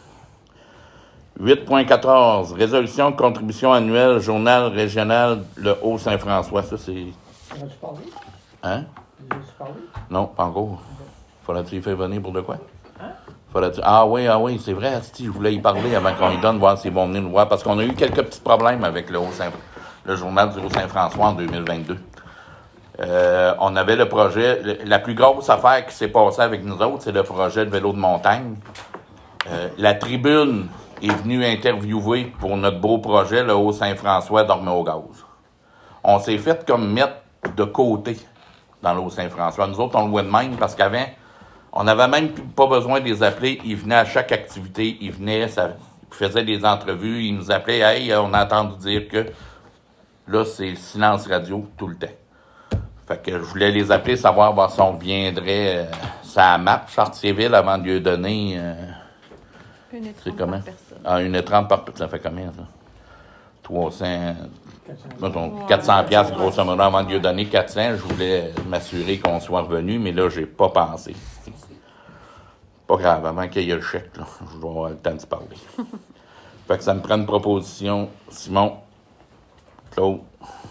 8.14. Résolution de contribution annuelle, journal régional, le Haut-Saint-François. Ça, c'est... As-tu parlé? Hein? As-tu parlé? Non, pas encore. Faudrait-tu y faire venir pour de quoi? Faudrait-tu... Ah oui, c'est vrai, Asti, je voulais y parler avant qu'on y donne, voir s'ils vont venir nous voir, parce qu'on a eu quelques petits problèmes avec le journal du Haut-Saint-François en 2022. On avait le projet... La plus grosse affaire qui s'est passée avec nous autres, c'est le projet de vélo de montagne. La tribune est venue interviewer pour notre beau projet, le Haut-Saint-François d'Ormeau-Gaz. On s'est fait comme mettre de côté dans le Haut-Saint-François. Nous autres, on le voit de même parce qu'avant, on n'avait même pas besoin de les appeler. Ils venaient à chaque activité. Ils venaient, ils faisaient des entrevues. Ils nous appelaient. « Hey, on a entendu dire que... » Là, c'est le silence radio tout le temps. Fait que je voulais les appeler, savoir voir si on viendrait sa map, Chartierville, avant de lui donner... 1,30 comment? par personne. Ah, 1,30 par personne. Ça fait combien, ça? 300... 400. 400 piastres, grosso modo, avant de lui donner 400. Je voulais m'assurer qu'on soit revenu, mais là, j'ai pas pensé. Pas grave, avant qu'il y ait le chèque, là, je vais avoir le temps de parler. Fait que ça me prend une proposition. Simon, Claude.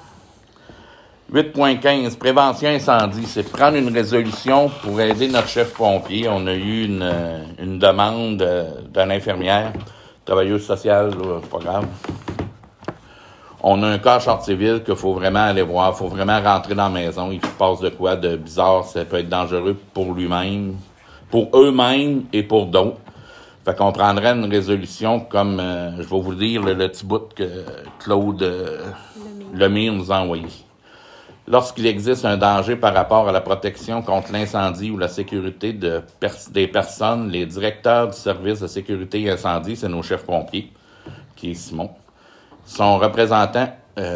8.15, prévention incendie. C'est prendre une résolution pour aider notre chef pompier. On a eu une demande d'une infirmière, travailleuse sociale, là, c'est pas grave. On a un cas à Chartierville qu'il faut vraiment aller voir. Il faut vraiment rentrer dans la maison. Il se passe de quoi de bizarre. Ça peut être dangereux pour lui-même, pour eux-mêmes et pour d'autres. Fait qu'on prendrait une résolution comme, je vais vous dire, le petit bout que Claude Lemire nous a envoyé. Lorsqu'il existe un danger par rapport à la protection contre l'incendie ou la sécurité des personnes, les directeurs du service de sécurité et incendie, c'est nos chefs pompiers, qui est Simon, son représentant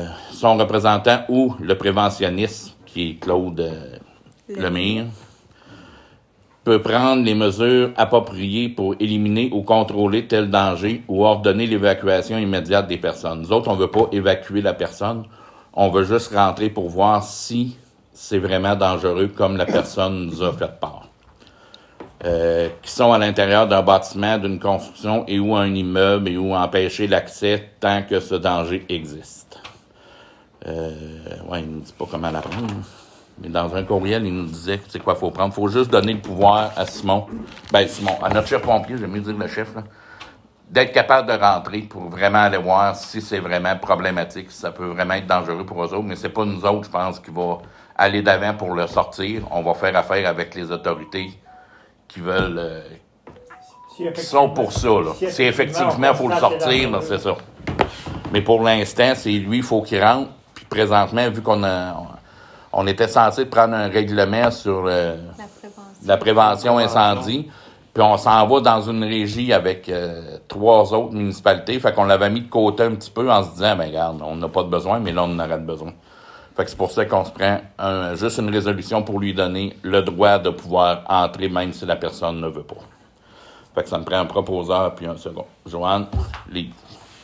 ou le préventionniste, qui est Claude Lemire, peut prendre les mesures appropriées pour éliminer ou contrôler tel danger ou ordonner l'évacuation immédiate des personnes. Nous autres, on ne veut pas évacuer la personne. On veut juste rentrer pour voir si c'est vraiment dangereux, comme la personne nous a fait part. Qui sont à l'intérieur d'un bâtiment, d'une construction et ou un immeuble et ou empêcher l'accès tant que ce danger existe. Il ne nous dit pas comment la prendre. Mais dans un courriel, il nous disait que c'est quoi faut prendre. Faut juste donner le pouvoir à Simon. À notre chef pompier, j'aime mieux dire le chef, là, d'être capable de rentrer pour vraiment aller voir si c'est vraiment problématique, si ça peut vraiment être dangereux pour eux autres. Mais c'est pas nous autres, je pense, qui va aller d'avant pour le sortir. On va faire affaire avec les autorités qui veulent... qui sont pour ça, là. Si effectivement, il faut le sortir, là, c'est ça. Mais pour l'instant, c'est lui, il faut qu'il rentre. Puis présentement, vu on était censé prendre un règlement sur la prévention incendie, puis on s'en va dans une régie avec 3 autres municipalités. Fait qu'on l'avait mis de côté un petit peu en se disant, regarde, on n'a pas de besoin, mais là, on en aurait besoin. Fait que c'est pour ça qu'on se prend juste une résolution pour lui donner le droit de pouvoir entrer, même si la personne ne veut pas. Fait que ça me prend un proposeur puis un second. Joanne, livre.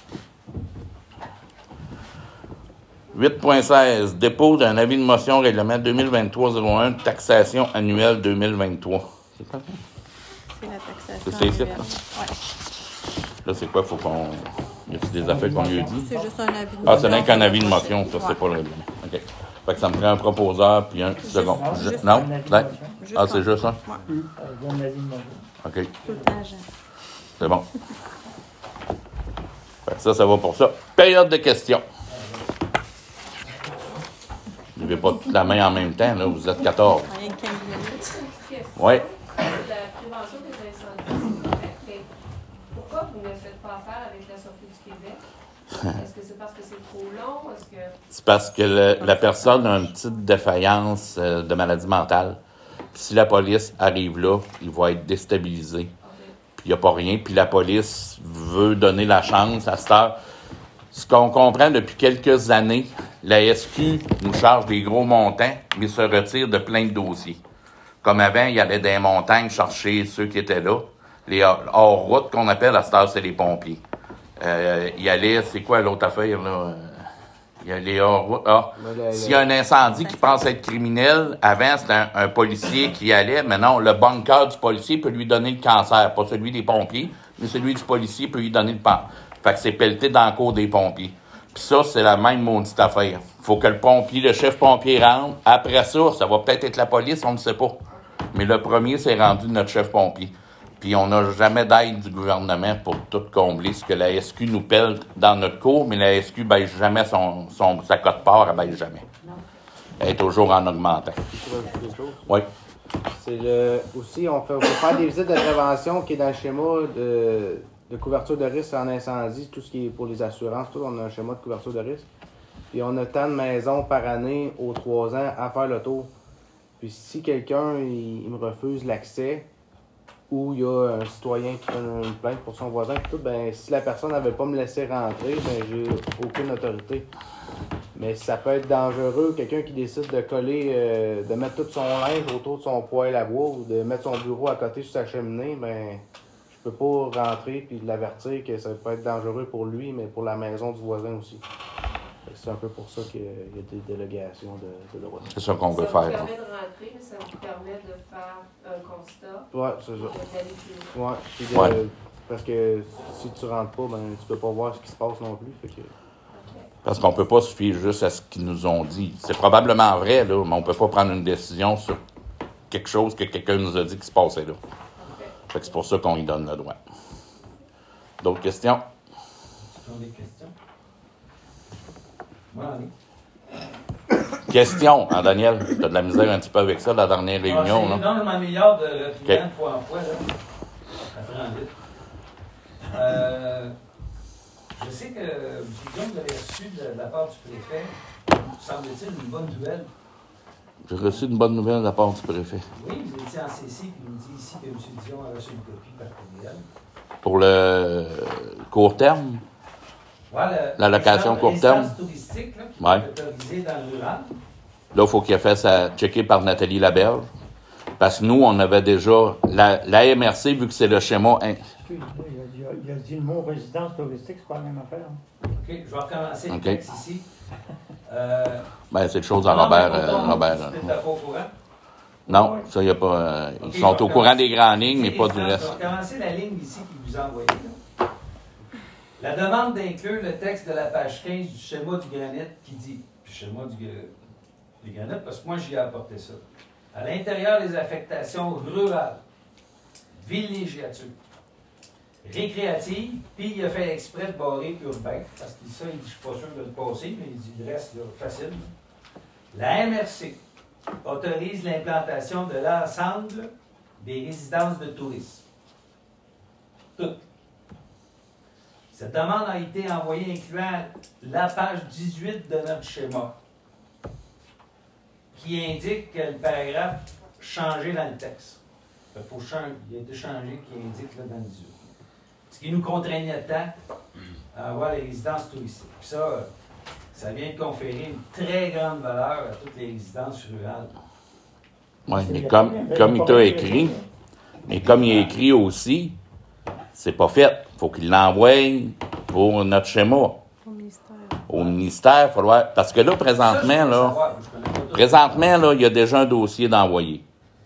8.16. Dépôt d'un avis de motion règlement 2023-01, taxation annuelle 2023. C'est quoi ça? C'est la taxation. C'est ici, là? Ouais. Là, c'est quoi? Faut qu'on... Y a-t-il des affaires qu'on lui a dit? C'est juste un avis de motion. Ah, c'est rien qu'un avis de motion, ça, c'est pas le règlement. OK. Fait que ça me prend un proposeur puis un second. Non? Ah, c'est juste ça? Donne l'avis de motion. OK. Tout le temps, Jean. C'est bon. Fait que ça va pour ça. Période de questions. Vous n'avez pas toute la main en même temps, là. Vous êtes 14. Rien que 15 minutes. Oui. La prévention des incendies, c'est correct, mais pourquoi vous ne faites pas affaire avec la Sûreté du Québec? Est-ce que c'est parce que c'est trop long? Est-ce que... C'est parce que la personne a une petite défaillance de maladie mentale. Puis si la police arrive là, il va être déstabilisé. Okay. Puis il n'y a pas rien. Puis la police veut donner la chance à cette heure. Ce qu'on comprend depuis quelques années, la SQ nous charge des gros montants, mais se retire de plein de dossiers. Comme avant, il y allait des montagnes chercher ceux qui étaient là. Les hors-route qu'on appelle à cette heure, c'est les pompiers. Il y allait, c'est quoi l'autre affaire, là? Il y a les hors-route. S'il y a un incendie qui pense être criminel, avant, c'était un policier qui allait. Maintenant, le bunker du policier peut lui donner le cancer. Pas celui des pompiers, mais celui du policier peut lui donner le cancer. Fait que c'est pelleté dans le cours des pompiers. Puis ça, c'est la même maudite affaire. Faut que le chef pompier rentre. Après ça va peut-être être la police, on ne sait pas. Mais le premier, c'est rendu notre chef pompier. Puis on n'a jamais d'aide du gouvernement pour tout combler ce que la SQ nous pèle dans notre cours, mais la SQ baisse jamais sa cote-part, elle baisse jamais. Non. Elle est toujours en augmentant. Oui. C'est aussi, on peut faire des visites de prévention qui est dans le schéma de couverture de risque en incendie, tout ce qui est pour les assurances, tout, on a un schéma de couverture de risque. Puis on a tant de maisons par année aux 3 ans à faire le tour. Puis si quelqu'un il me refuse l'accès, ou il y a un citoyen qui fait une plainte pour son voisin, tout, ben, si la personne n'avait pas me laissé rentrer, ben, j'ai aucune autorité. Mais ça peut être dangereux, quelqu'un qui décide de coller, de mettre tout son linge autour de son poêle à bois ou de mettre son bureau à côté sur sa cheminée, ben, je peux pas rentrer puis l'avertir que ça peut être dangereux pour lui, mais pour la maison du voisin aussi. C'est un peu pour ça qu'il y a des délégations de droit. C'est ça qu'on veut faire. Ça vous permet de rentrer, mais ça vous permet de faire un constat. Oui, c'est ça. Parce que si tu rentres pas, ben, tu peux pas voir ce qui se passe non plus. Fait que... Parce qu'on peut pas se fier juste à ce qu'ils nous ont dit. C'est probablement vrai, là, mais on peut pas prendre une décision sur quelque chose que quelqu'un nous a dit qui se passait là. Fait que c'est pour ça qu'on y donne le droit. D'autres questions? Des questions? Question, hein, Daniel? Tu as de la misère un petit peu avec ça, la dernière réunion, là? Non, je m'améliore de client de fois en fois, là. Ça prend vite. Je sais que vous avez reçu de la part du préfet, semble-t-il, une bonne nouvelle. J'ai reçu une bonne nouvelle de la part du préfet. Oui, vous étiez en CC, puis il me dit ici que M. Dion a reçu une copie par courriel. Pour le court terme? Ouais, la location court terme. Touristique, là, qui ouais. est autorisée dans le rural. Là, il faut qu'il fasse checker par Nathalie Laberge. Parce que nous, on avait déjà... La MRC, vu que c'est le schéma... Il a dit le mot résidence touristique, c'est pas la même affaire. OK, je vais recommencer le texte ici. Ben, c'est une chose à Robert. Robert tu n'étais pas au courant? Non, ça, il n'y a pas... ils sont au courant des grandes lignes, mais pas du reste. Je vais recommencer la ligne ici qu'il vous a envoyée. La demande d'inclure le texte de la page 15 du schéma du granit qui dit, schéma du granit, parce que moi j'y ai apporté ça, à l'intérieur des affectations rurales, villégiature, récréative, puis il a fait exprès de barrer urbain, parce que ça, il dit, je suis pas sûr de le passer, mais il dit, le reste, là, facile. La MRC autorise l'implantation de l'ensemble des résidences de tourisme. Toutes. Cette demande a été envoyée incluant la page 18 de notre schéma, qui indique que le paragraphe changé dans le texte. Il a été changé, qui indique là dans le 18. Ce qui nous contraignait tant à avoir les résidences touristiques. Puis ça vient de conférer une très grande valeur à toutes les résidences rurales. Oui, mais comme il t'a écrit, mais comme il a écrit aussi, c'est pas fait. Il faut qu'il l'envoie pour notre schéma. Au ministère, il falloir... Parce que là, présentement, il y a déjà un dossier d'envoyer.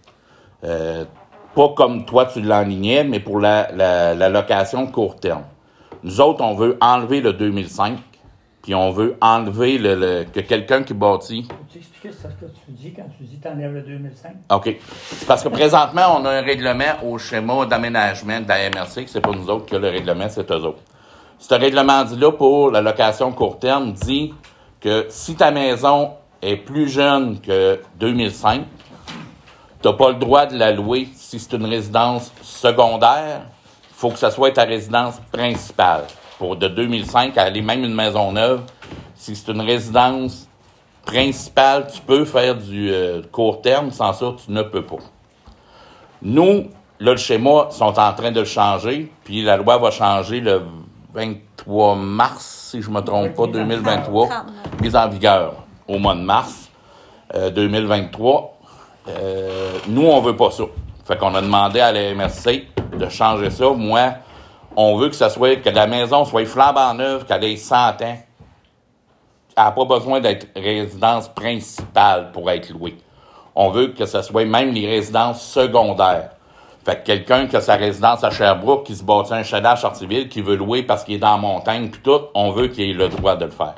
Pas comme toi, tu l'enlignais, mais pour la location court terme. Nous autres, on veut enlever le 2005, puis on veut enlever que quelqu'un qui bâtit... Peux-tu expliquer ce que tu dis quand tu dis que tu enlèves le 2005? OK. C'est parce que présentement, on a un règlement au schéma d'aménagement de la MRC, que c'est pas nous autres qui a le règlement, c'est eux autres. Ce règlement dit-là, pour la location court terme, dit que si ta maison est plus jeune que 2005, tu n'as pas le droit de la louer si c'est une résidence secondaire. Il faut que ça soit ta résidence principale. Pour de 2005 à aller même une maison neuve, si c'est une résidence principale, tu peux faire du court terme. Sans ça, tu ne peux pas. Nous, là, le schéma, sont en train de le changer, puis la loi va changer le 23 mars, si je ne me trompe pas, 2023, mise en vigueur au mois de mars 2023. Nous, on veut pas ça. Fait qu'on a demandé à la MRC de changer ça. Moi, on veut que la maison soit flambant neuve, qu'elle ait 100 ans. n'a pas besoin d'être résidence principale pour être louée. On veut que ce soit même les résidences secondaires. Fait que quelqu'un qui a sa résidence à Sherbrooke, qui se bâtit un chalet à Charteville, qui veut louer parce qu'il est dans la montagne, puis tout, on veut qu'il ait le droit de le faire.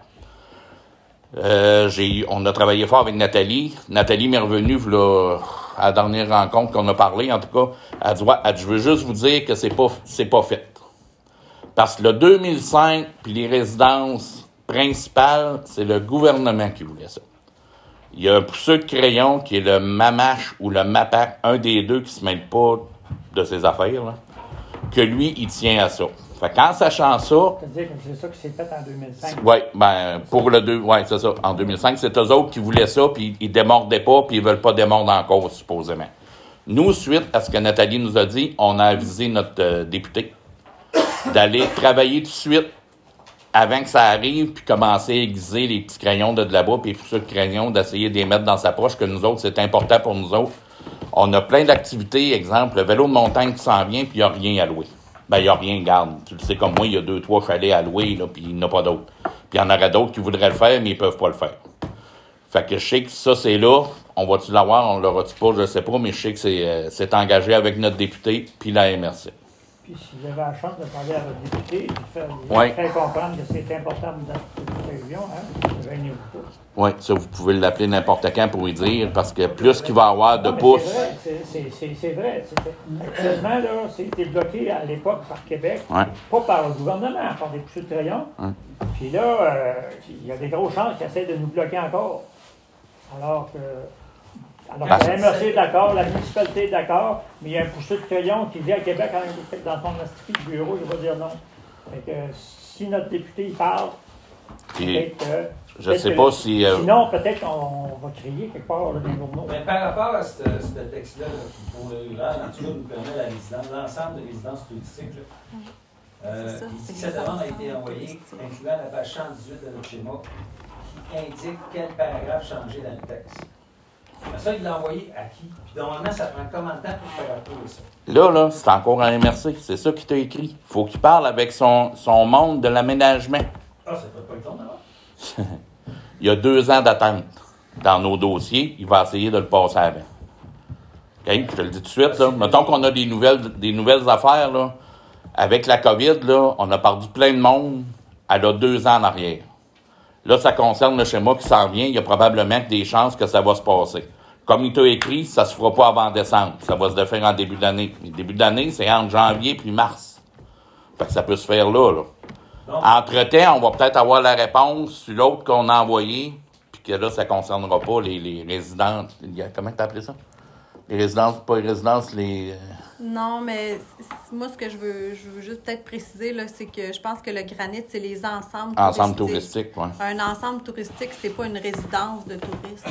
On a travaillé fort avec Nathalie. Nathalie m'est revenue là, à la dernière rencontre qu'on a parlé, en tout cas. Elle dit, je veux juste vous dire que c'est pas fait. Parce que le 2005, puis les résidences principales, c'est le gouvernement qui voulait ça. Il y a un pousseux de crayon qui est le MAMACH ou le MAPAC, un des deux qui se mêle pas de ses affaires, là, que lui, il tient à ça. Fait qu'en sachant ça... C'est-à-dire que c'est ça qui s'est fait en 2005. Oui, pour le 2... Oui, c'est ça. En 2005, c'est eux autres qui voulaient ça, puis ils démordaient pas, puis ils veulent pas démordre encore, supposément. Nous, suite à ce que Nathalie nous a dit, on a avisé notre député d'aller travailler tout de suite avant que ça arrive, puis commencer à aiguiser les petits crayons de là-bas, puis les pousseux de crayons, d'essayer de les mettre dans sa poche, que nous autres, c'est important pour nous autres. On a plein d'activités, exemple, le vélo de montagne qui s'en vient, puis il n'y a rien à louer. Ben, il n'y a rien, garde. Tu le sais comme moi, il y a 2-3 chalets à louer, là, puis il n'y en a pas d'autres. Puis il y en aurait d'autres qui voudraient le faire, mais ils ne peuvent pas le faire. Fait que je sais que ça, c'est là. On va-tu l'avoir, on l'aura-tu pas, je sais pas, mais je sais que c'est engagé avec notre député, puis la MRC. Puis si vous avez la chance de parler à votre député, de Oui. faire comprendre que c'est important dans cette région, gênez-vous pas. Oui, ça, vous pouvez l'appeler n'importe quand pour lui dire, parce que plus qu'il va avoir de pouces... C'est vrai. Actuellement, là, c'était bloqué à l'époque par Québec, Ouais. pas par le gouvernement, par des poussées de crayon. Puis là, il y a des grosses chances qu'ils essaient de nous bloquer encore. Alors que la MRC est d'accord, la municipalité est d'accord, mais il y a un poussé de crayon qui vit à Québec dans son institut de bureau, il va dire non. Fait que si notre député il parle, je ne sais pas si... Sinon, peut-être qu'on va crier quelque part là, dans les journaux. Mais par rapport à ce texte-là, qui pour le rural, en tout cas, nous permet la résidence, l'ensemble des résidences touristiques, il dit que cette demande a été envoyée, incluant la page 118 de notre schéma, qui indique quel paragraphe changer dans le texte. Mais ça, il l'a envoyé à qui? Puis normalement, ça prend combien de temps pour faire approuver ça? Là, c'est encore un MRC. C'est ça qu'il t'a écrit. Il faut qu'il parle avec son monde de l'aménagement. Ah, ça peut pas être long, alors? Il y a 2 ans d'attente dans nos dossiers. Il va essayer de le passer avant. OK? Je te le dis tout de suite. Là. Mettons qu'on a des nouvelles affaires. Là. Avec la COVID, là, on a perdu plein de monde. Elle a 2 ans en arrière. Là, ça concerne le schéma qui s'en vient. Il y a probablement des chances que ça va se passer. Comme il t'a écrit, ça se fera pas avant décembre. Ça va se faire en début d'année. Le début d'année, c'est entre janvier puis mars. Fait que ça peut se faire là. Entre-temps, on va peut-être avoir la réponse sur l'autre qu'on a envoyé, puis que là, ça ne concernera pas les résidents. Comment tu as appelé ça? Les résidences, pas les résidences, les... Non, mais moi, ce que je veux juste peut-être préciser, là, c'est que je pense que le granit, c'est les ensembles touristiques. Ensemble touristique, oui. Un ensemble touristique, c'est pas une résidence de tourisme.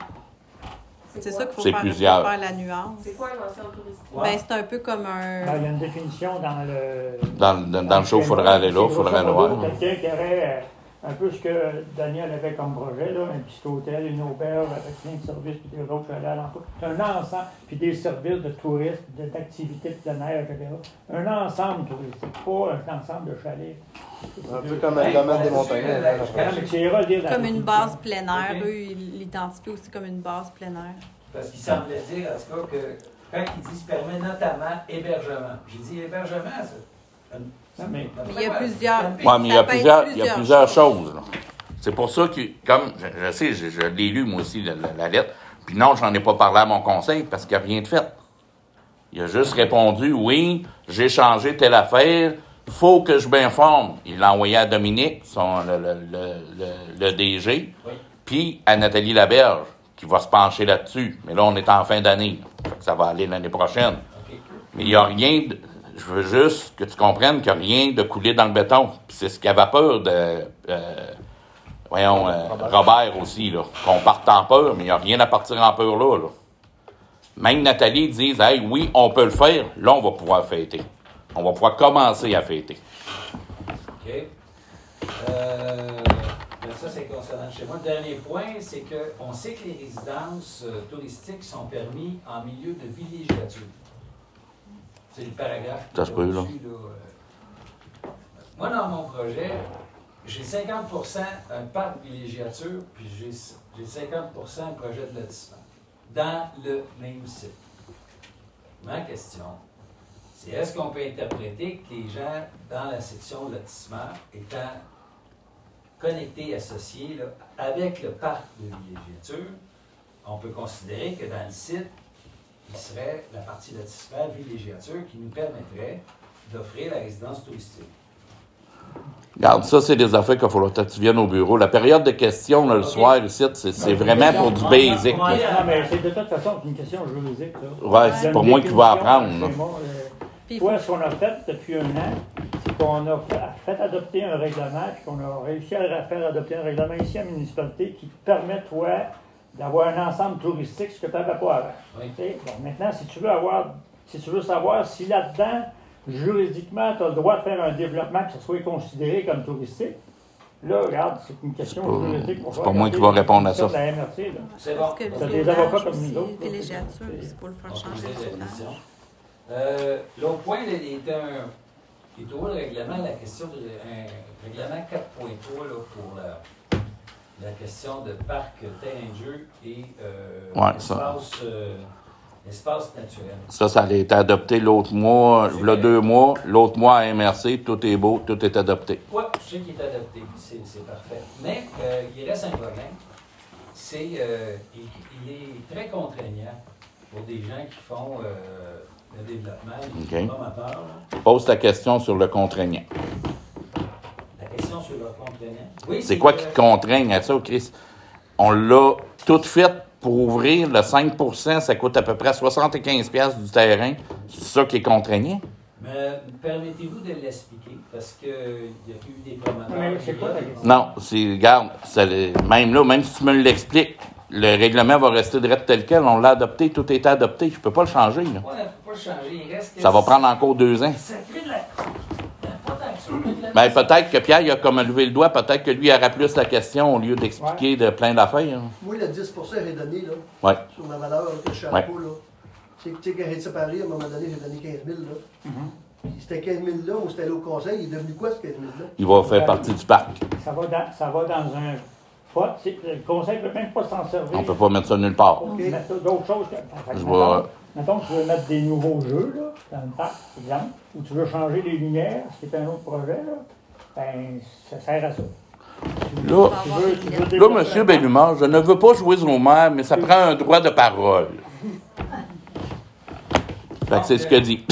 C'est ça qu'il faut C'est faire, plusieurs. faire la nuance. C'est quoi un ensemble touristique? Ben, c'est un peu comme un... Ben, il y a une définition dans le... Dans le show, il faudrait aller là, il faudrait le voir. Quelqu'un qui aurait un peu ce que Daniel avait comme projet, là, un petit hôtel, une auberge avec plein de services, puis des autres chalets alentour. C'est un ensemble, puis des services de tourisme, d'activités de plein air, etc. Un ensemble touristique, pas un ensemble de chalets. Un peu comme le domaine des montagnes. Comme une base plein air. Eux, ils l'identifient aussi comme une base plein air. Parce qu'il semblait dire, en tout cas, que quand il dit se permet notamment hébergement. J'ai dit hébergement, ça. Mais il y a plusieurs. Oui, mais il y a plusieurs choses. Là. C'est pour ça que, comme je sais, je l'ai lu moi aussi, la lettre. Puis non, j'en ai pas parlé à mon conseil parce qu'il n'y a rien de fait. Il a juste répondu, oui, j'ai changé telle affaire, faut que je m'informe. Il l'a envoyé à Dominique, le DG, oui. Puis à Nathalie Laberge, qui va se pencher là-dessus. Mais là, on est en fin d'année. Ça va aller l'année prochaine. Okay. Mais il n'y a rien de... Je veux juste que tu comprennes qu'il n'y a rien de coulé dans le béton. Puis c'est ce qui avait peur de... Robert aussi, là. Qu'on parte en peur, mais il n'y a rien à partir en peur là. Même Nathalie dit, hey, oui, on peut le faire. Là, on va pouvoir fêter. On va pouvoir commencer à fêter. OK. Ça, c'est concernant chez moi. Le dernier point, c'est qu'on sait que les résidences touristiques sont permis en milieu de villégiature. C'est le paragraphe. Ça se peut, là. Moi, dans mon projet, j'ai 50% un parc villégiature, puis j'ai 50% un projet de lotissement dans le même site. Ma question, c'est est-ce qu'on peut interpréter que les gens dans la section lotissement étant connectés, associés là, avec le parc de villégiature, on peut considérer que dans le site, il serait la partie lotissement villégiature qui nous permettrait d'offrir la résidence touristique. Regarde, ça, c'est des affaires qu'il faudra que tu viennes au bureau. La période de questions, là, le soir, ici, c'est vraiment pour du basic. Non, mais c'est de toute façon une question juridique. Là. Ouais, c'est pas moi qui vais apprendre. Là. Toi, ce qu'on a fait depuis un an, c'est qu'on a fait adopter un règlement, puis qu'on a réussi à faire adopter un règlement ici à la municipalité qui permet, toi, d'avoir un ensemble touristique, ce que tu n'avais pas avant. Oui. Bon, maintenant, si tu veux savoir si là-dedans, juridiquement, tu as le droit de faire un développement que ça soit considéré comme touristique, là, regarde, c'est une question juridique. C'est pas moi qui va répondre à ça. De la MRC, là. C'est bon. Parce que T'as des avocats comme nous autres. Villégiature, c'est pour le faire changer de soutenance. L'autre point, il est au règlement, la question un règlement 4.3 là, pour la question de parc, terrain de jeu et espace naturel. Ça a été adopté l'autre mois, il y a 2 mois. L'autre mois à MRC, tout est beau, tout est adopté. Oui, je sais qu'il est adopté, c'est parfait. Mais il reste un problème. Il est très contraignant pour des gens qui font le développement, les promoteurs. Pose ta question sur le contraignant. La question sur le contraignant? Oui, c'est quoi qui te contraigne à ça, Chris? On l'a tout fait pour ouvrir le 5 %, ça coûte à peu près 75$ du terrain. C'est ça qui est contraignant? Mais permettez-vous de l'expliquer? Parce qu'il y a eu des promoteurs. Mais c'est quoi ta question? Non, regarde, même là, même si tu me l'expliques, le règlement va rester direct tel quel. On l'a adopté, tout est adopté. Je peux pas le changer. Là. Oui, on ne peut pas le changer. Il reste que ça va prendre encore 2 ans. Ça crée de la... Ben, peut-être que Pierre, il a comme levé le doigt, peut-être que lui il aura plus la question au lieu d'expliquer de plein d'affaires. Moi, le 10 est donné, là, ouais. sur ma valeur que je suis à ouais. là. Tu sais, quand j'ai séparé, à un moment donné, j'ai donné 15 000, là. Puis c'était 15 000 là, ou c'était allé au conseil, il est devenu quoi, ce 15 000 là? Il va faire partie du parc. Ça va dans un pot. Le conseil ne peut même pas s'en servir. On ne peut pas mettre ça nulle part. Okay. Mettre d'autres choses. Mettons que tu veux mettre des nouveaux jeux, là, dans le parc, par exemple, ou tu veux changer les lumières, ce qui est un autre projet, là, ben, ça sert à ça. Là, M. Bellumard, je ne veux pas jouer au maire, mais ça prend un droit de parole. Fait que c'est ce que dit.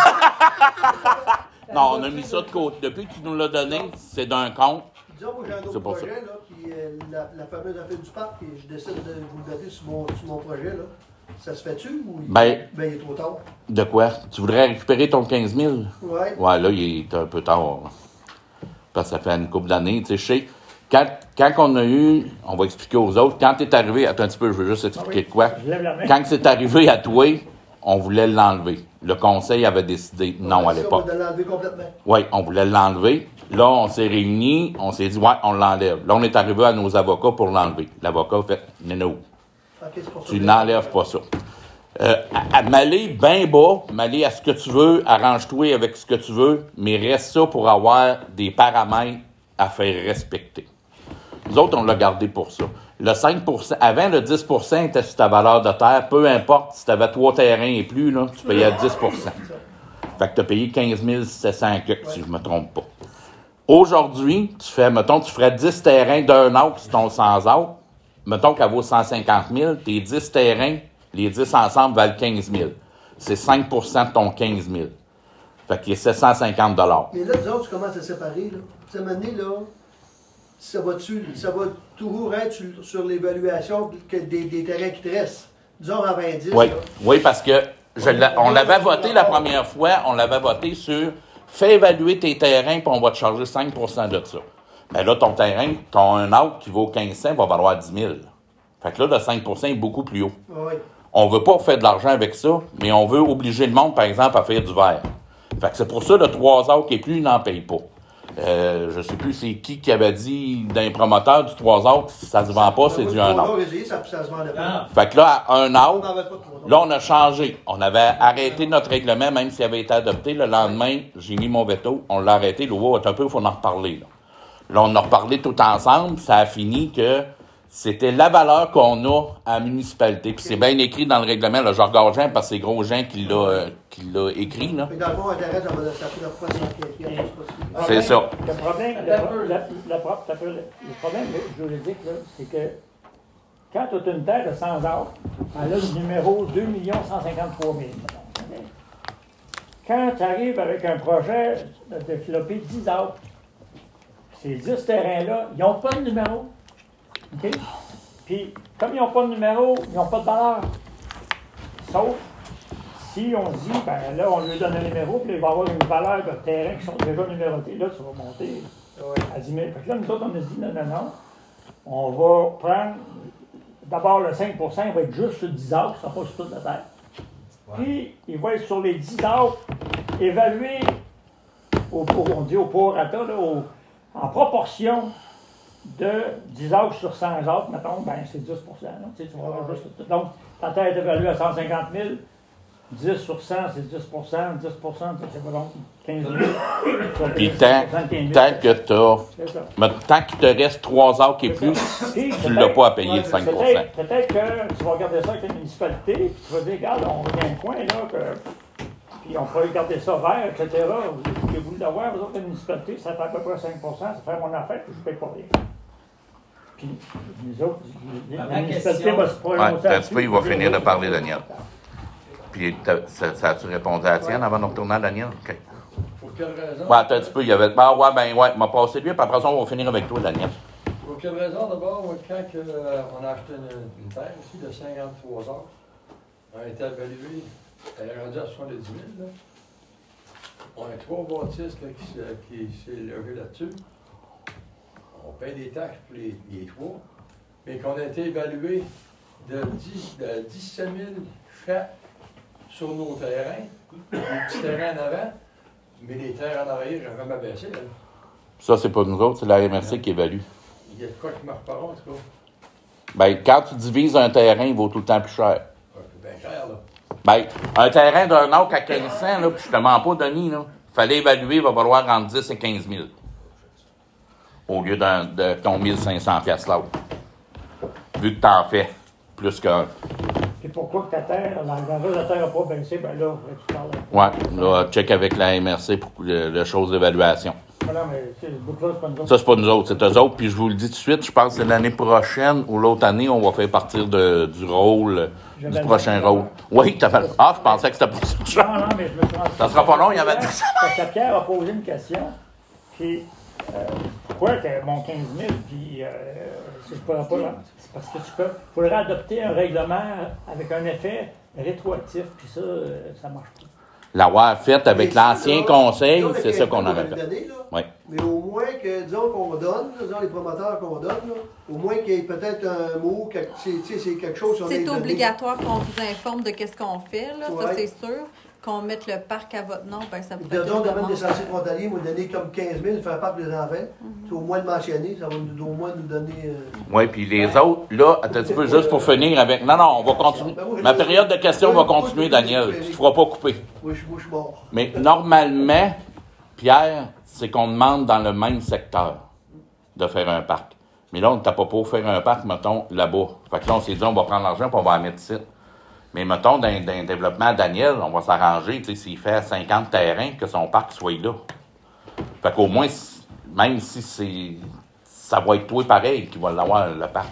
Non, on a mis ça de côté. Depuis que tu nous l'as donné, c'est d'un compte. Disons, moi, j'ai un autre projet, là, qui est la fameuse affaire du parc, et je décide de vous le doter sur mon projet, là. Ça se fait-tu ou il est trop tard? De quoi? Tu voudrais récupérer ton 15 000? Oui. Ouais, là, il est un peu tard. Parce que ça fait une couple d'années. Tu sais, quand on a eu, on va expliquer aux autres, quand t'es arrivé, attends un petit peu, je veux juste expliquer de quoi. Quand c'est arrivé à toi, on voulait l'enlever. Le conseil avait décidé non à l'époque. On voulait l'enlever complètement. Oui, on voulait l'enlever. Là, on s'est réunis, on s'est dit, ouais, on l'enlève. Là, on est arrivé à nos avocats pour l'enlever. L'avocat fait, non. Okay, tu n'enlèves pas ça. M'aller bien bas, m'aller à ce que tu veux, arrange-toi avec ce que tu veux, mais reste ça pour avoir des paramètres à faire respecter. Nous autres, on l'a gardé pour ça. Le 5 %, avant, le 10 % était sur ta valeur de terre. Peu importe, si tu avais 3 terrains et plus, là, tu payais 10 % Fait que tu as payé 15 700 si je ne me trompe pas. Aujourd'hui, tu ferais 10 terrains d'un acre sur ton sans acre. Mettons qu'elle vaut 150 000, tes 10 terrains, les 10 ensemble valent 15 000. C'est 5 % de ton 15 000. Fait qu'il y a 750 $. Mais là, disons, tu commences à séparer, là. Cette année, là, ça va toujours être sur l'évaluation des terrains qui te restent. Disons en 2010. Oui, là. oui, parce que on l'avait voté la première fois, on l'avait voté sur fais évaluer tes terrains, puis on va te charger 5 % de ça. Mais là, ton terrain, tu as un acre qui vaut 1500, va valoir 10 000. Fait que là, le 5 % est beaucoup plus haut. Oui. On veut pas faire de l'argent avec ça, mais on veut obliger le monde, par exemple, à faire du verre. Fait que c'est pour ça, le 3 acres et plus, il n'en paye pas. Je sais plus c'est qui avait dit d'un promoteur du 3 acres, si ça se vend pas, c'est du 1 acre. Ça se vendait pas. Fait que là, à 1 acre, là, on a changé. On avait arrêté notre règlement, même s'il avait été adopté. Le lendemain, j'ai mis mon veto, on l'a arrêté. Le un peu, il faut en reparler. Là. là, on a reparlé tout ensemble, ça a fini que c'était la valeur qu'on a à la municipalité. Puis c'est bien écrit dans le règlement, là, je regarde Jean, parce que c'est Gros-Jean qui l'a écrit, là. Mais dans le fond, intérêt, ça va ça coûte 300 $. C'est ça. Le problème, le problème juridique, là, c'est que quand tu as une terre de 100 acres, elle a le numéro 2 153 000. Quand tu arrives avec un projet de développer 10 acres, ces 10 terrains-là, ils n'ont pas de numéro. OK? Puis, comme ils n'ont pas de numéro, ils n'ont pas de valeur. Sauf si on dit, ben là, on lui donne un numéro, puis il va avoir une valeur de terrain qui sont déjà numérotés. Là, tu vas monter à 10 000. Fait que là, nous autres, on a dit, non. On va prendre, d'abord, le 5 il va être juste sur 10 acres, ça pas sur toute la terre. Puis, il va être sur les 10 acres, évalué on dit au prorata, en proportion de 10 acres sur 100 acres, mettons, ben c'est 10 non? Tu vas avoir juste, donc, ta terre est évaluée à 150 000, 10 sur 100, c'est 10 10 c'est pas donc 15 000. Puis tant que tant qu'il te reste 3 acres et plus, tu ne l'as pas à payer de 5 Peut-être que tu vas regarder ça avec la municipalité, puis tu vas dire, regarde, on a un coin là, puis on pourrait garder ça vert, etc. Vous voulez l'avoir, vous autres, la municipalité, ça fait à peu près 5 ça fait mon affaire, puis je ne paye pas rien. Puis les autres, la municipalité va se prononcer. Un petit peu, il va finir de parler, Daniel. Puis, ça a-tu répondu à la tienne avant de retourner à Daniel? OK. Pour quelle raison? Ouais, attends un petit peu, il y avait... il m'a passé lui, puis après ça, on va finir avec toi, Daniel. Pour quelle raison, d'abord, quand on a acheté une terre ici de 53 heures, on a été évalué, elle est rendue à 70 000, là. On a 3 bâtisses là, qui s'est levé là-dessus. On paye des taxes pour les 3, mais qu'on a été évalué de 17 000 chaque sur nos terrains, les petits terrains en avant, mais les terres en arrière, j'ai vraiment baissé. Là. Ça, c'est pas nous autres, c'est la MRC qui évalue. Il y a de quoi qui marche pas rond, en tout cas. Ben, quand tu divises un terrain, il vaut tout le temps plus cher. C'est bien cher, là. Ben, un terrain d'un acre à 1500, là, puis je te mens pas, Denis, là, fallait évaluer, il va valoir entre 10 et 15 000. Au lieu de ton 1500 piastres là. Vu que t'en fais plus qu'un. Et pourquoi que ta terre, la valeur de la terre n'a pas baissé, ben là, tu parles. Ouais, là, check avec la MRC pour le chose d'évaluation. Non, mais c'est pas nous autres. Ça, c'est pas nous autres, c'est eux autres. Puis je vous le dis tout de suite, je pense que c'est l'année prochaine ou l'autre année, on va faire partir du rôle, du prochain rôle. Oui, t'as fait. Ah, je pensais que c'était pour ça. Non, mais je me suis rendu. Ça sera pas long, il y avait dit ça. Parce que Pierre a posé une question, puis pourquoi tu mon 15 000, puis c'est pas là. C'est parce que il faudrait adopter un règlement avec un effet rétroactif, puis ça marche pas. L'avoir faite avec l'ancien conseil, c'est ça qu'on avait fait. Oui. Mais au moins que, disons qu'on donne, disons les promoteurs qu'on donne, là, au moins qu'il y ait peut-être un mot, c'est quelque chose sur c'est obligatoire qu'on vous informe de ce qu'on fait, là, ouais. Ça c'est sûr. Qu'on mette le parc à votre nom, ben ça pourrait être dans le domaine des sentiers frontaliers, vous donner comme 15 000, faire parc des enfants. C'est au moins le mentionner, ça va au moins nous donner... Oui, puis les autres, là, attends un petit peu, juste pour finir avec... Non, on va continuer. Ma période de questions va continuer, Daniel. Tu ne te feras pas couper. Oui, je suis mort. Mais normalement, Pierre, c'est qu'on demande dans le même secteur de faire un parc. Mais là, on ne t'a pas pour faire un parc, mettons, là-bas. Fait que là, on s'est dit, on va prendre l'argent et on va la mettre ici. Mais mettons, dans un développement à Daniel, on va s'arranger, tu sais, s'il fait 50 terrains, que son parc soit là. Fait qu'au moins, même si ça va être toi pareil qui va l'avoir, le parc.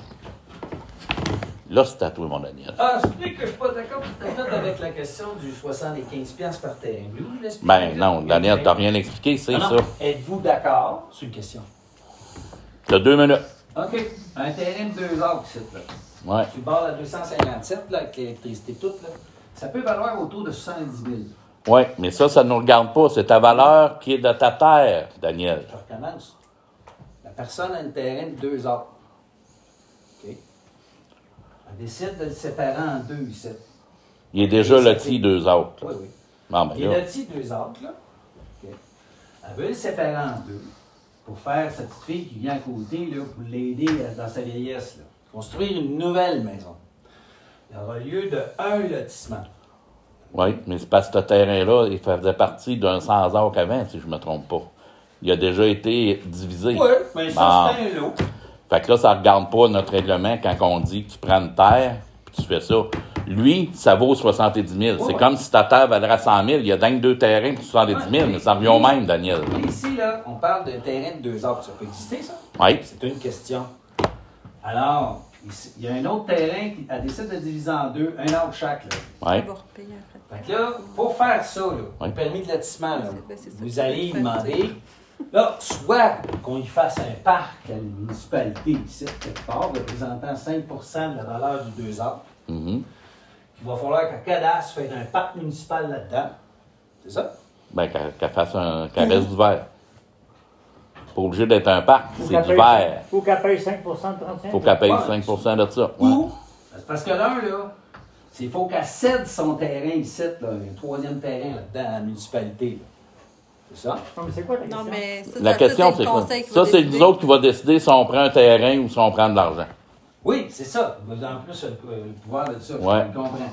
Là, c'est à toi, mon Daniel. Ah, explique que je suis pas d'accord tout à fait avec la question du 75$ par terrain. Ben non, Daniel, t'as rien expliqué, c'est ça. Êtes-vous d'accord sur une question? T'as 2 minutes. OK. Un terrain de 2 acres, c'est là. Ouais. Tu barres à 257, là, avec l'électricité toute, là. Ça peut valoir autour de 70 000. Oui, mais ça ne nous regarde pas. C'est ta valeur qui est de ta terre, Daniel. Je recommence. La personne a un terrain de 2 acres. OK. Elle décide de le séparer en 2 ici. Il est déjà loti 2 acres. Oui, oui. Bon, ben il est loti 2 acres, là. OK. Elle veut le séparer en 2 pour faire sa petite fille qui vient à côté, là, pour l'aider dans sa vieillesse, là. Construire une nouvelle maison. Il y aura lieu de 1 lotissement. Oui, mais c'est parce que ce terrain-là, il faisait partie d'un 100 acres avant, si je ne me trompe pas. il a déjà été divisé. Oui, mais ça, Ah. c'est un lot. Fait que là, ça ne regarde pas notre règlement quand on dit que tu prends une terre puis tu fais ça. Lui, ça vaut 70 000. C'est Ouais. comme si ta terre valait 100 000. Il y a dingue 2 terrains pour 70 000, mais ça revient au même, Daniel. Mais ici, là, on parle d'un terrain de 2 acres. Ça peut exister, ça? Oui. C'est une question. Alors, ici, il y a un autre terrain qui a décidé de diviser en 2, un acre chaque. Là. Oui. On va repayer un fait. Fait que là, pour faire ça, là, Oui. le permis de lotissement, là, Ben, c'est ça. vous allez y demander, là, soit qu'on y fasse un parc à la municipalité ici, quelque part, représentant 5 de la valeur du 2 acres. Mhm. Il va falloir qu'un cadastre fasse un parc municipal là-dedans. C'est ça? Ben, qu'elle reste d'hiver. Pas obligé d'être un parc, Faut c'est qu'elle paye- d'hiver. Faut qu'elle paye 5 de 35. Faut qu'elle paye Ouais. 5 de ça. Ouais. Ou, c'est parce que l'un, là, c'est qu'il faut qu'elle cède son terrain ici, là, un 3e terrain là-dedans à la municipalité. Là. C'est ça? Non, mais c'est quoi ta question? Non, mais ça, La question, c'est quoi? Ça, c'est nous autres qui va décider si on prend un terrain ou si on prend de l'argent. Oui, c'est ça. Vous avez en plus le pouvoir de ça, Ouais. je comprends.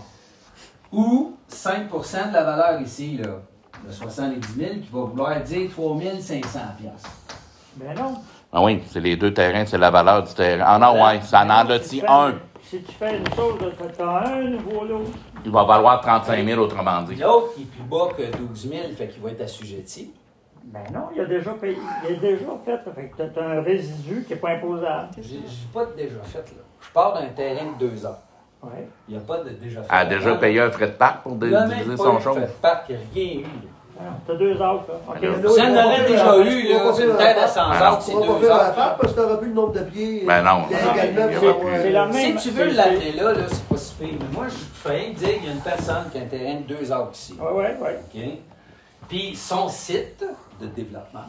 Ou 5 de la valeur ici, là, de 70 000, qui va vouloir dire 3 500 piastres. Ben non. Ah oui, c'est les 2 terrains, c'est la valeur du terrain. Ah non, ouais, ça en lotit un. Si tu fais une chose, tu as un nouveau lot. Il va valoir 35 000, autrement dit. L'autre, il est plus bas que 12 000, fait qu'il va être assujetti. Ben non, il a déjà payé. Il a déjà fait. Fait que tu as un résidu qui n'est pas imposable. J'ai pas de déjà fait, là. Je pars d'un terrain de 2 ans. Ouais. Il n'y a pas de déjà fait. Elle a déjà payé un frais de parc pour Il n'a même diviser pas son eu chose. de parc, il n'y a rien eu. Là. Tu as 2 autres, là. OK. Alors, Si elle en aurait déjà eu, là, c'est une tête à 100 Ah, ans, c'est On va pas 2 faire la ans. part parce que tu n'auras plus le nombre de pieds. Ben non. Légalement, Non, pour mais avoir- c'est la Si même. tu veux l'amener là, c'est pas si pire. Mais moi, je fais rien dire qu'il y a une personne qui a un terrain de 2 acres ici. Ouais. OK? Puis son site de développement,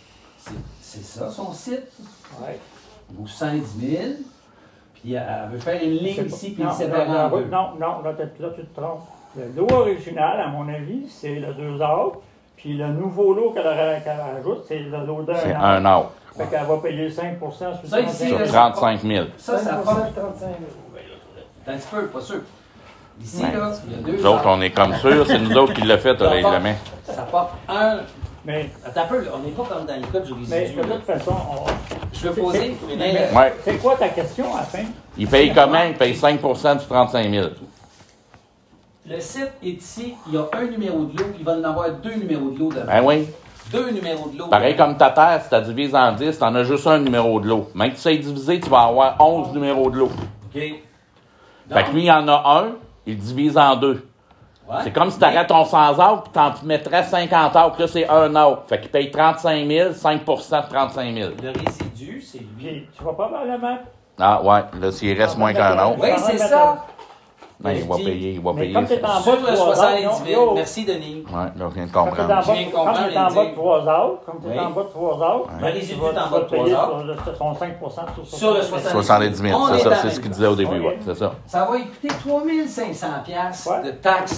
c'est ça, son site. Ouais. Il vaut 110 000. Puis elle veut faire une ligne ici, puis non, il sépare en deux. non, là, tu te trompes. Le lot original, à mon avis, c'est le 2 autres. Puis le nouveau lot qu'elle rajoute, c'est le lot d'un C'est an. un autre. Fait qu'elle va payer 5 sur Ça, ici, Sur là, 35 000. Ça 5 porte 35 000. un petit peu, pas sûr. Ici, Ouais. là, il y a 2 Nous autres, on est comme sûr, c'est nous autres qui l'a fait, le règlement. Ça porte un. Mais, Attends un peu, là, on n'est pas comme dans les cas du mais résidu. de là. toute façon, Je veux poser une Ouais. c'est quoi ta question à la fin? Il paye comment? Il paye 5 du 35 000. Le site est ici, il y a un numéro de lot, il va en avoir 2 numéros de lot dedans. Ben oui. 2 numéros de lot. Pareil comme ta terre, si tu divises en 10, tu en as juste un numéro de lot. Même que tu sais diviser, tu vas avoir 11 numéros de lot. OK. Fait que lui, il en a un, il divise en 2. Ouais. C'est comme si tu arrêtes ton 100 acres, puis t'en mettrais 50 acres, là, c'est un acre. Fait qu'il paye 35 000, 5 de 35 000. Le résidu, c'est lui. Puis, tu vas pas probablement. Ah, ouais, là, s'il reste moins qu'un autre, Oui, c'est ça. ben, il va payer, Mais payer. comme t'es en bas Sur de le 3 70 autres, 000. Merci, Denis. Ouais, là, je viens de Comme t'es en comprendre. bas Je viens de comprendre, comme t'es en bas de Lindsay. 3 autres, comme t'es Oui. en bas de 3 autres, Le résidu tu vas est en bas de payer 3 sur son 5 Sur le 70 000, On c'est est ça, dans c'est le ce qu'il disait au début, Ok. ouais, c'est ça. Ça va coûter 3 500 piastres Ouais. de taxes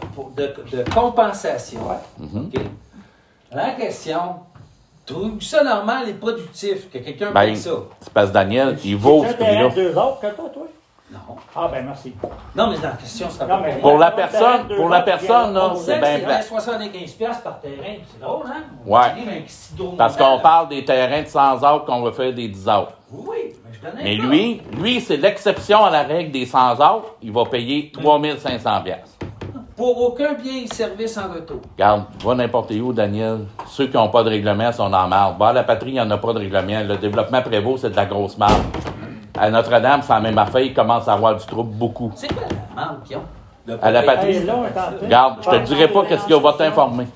de compensation. Mhm. OK? La question, trouve ça normal et productif que quelqu'un Ben, paye ça? c'est parce que Daniel, il vaut C'est ce un terrain prix-là. de 2 autres que toi? Non. Ah, ben merci. Non, mais dans la question, c'est Non, pas mais- Pour la Deux personne, là, On c'est sait que bien c'est plat. 75 piastres par terrain. C'est drôle, hein? Ouais. On arrive avec si gros Parce montant, qu'on là. parle des terrains de 100 acres qu'on va faire des 10 acres. Oui, mais je donne un Mais cas. lui, c'est l'exception à la règle des 100 acres. Il va payer 3 500 piastres. Pour aucun bien et service en retour. Regarde, va n'importe où, Daniel. Ceux qui n'ont pas de règlement sont en marde. Bah, à la patrie, il n'y en a pas de règlement. Le développement prévaut, c'est de la grosse marde. À Notre-Dame, c'est la même affaire. Ils commencent à avoir du trouble beaucoup. C'est quoi la marde qu'ils ont? De À la payer- patrie. Hey, là, on est en train- Regarde, je te dirai pas qu'est-ce qu'il va t'informer.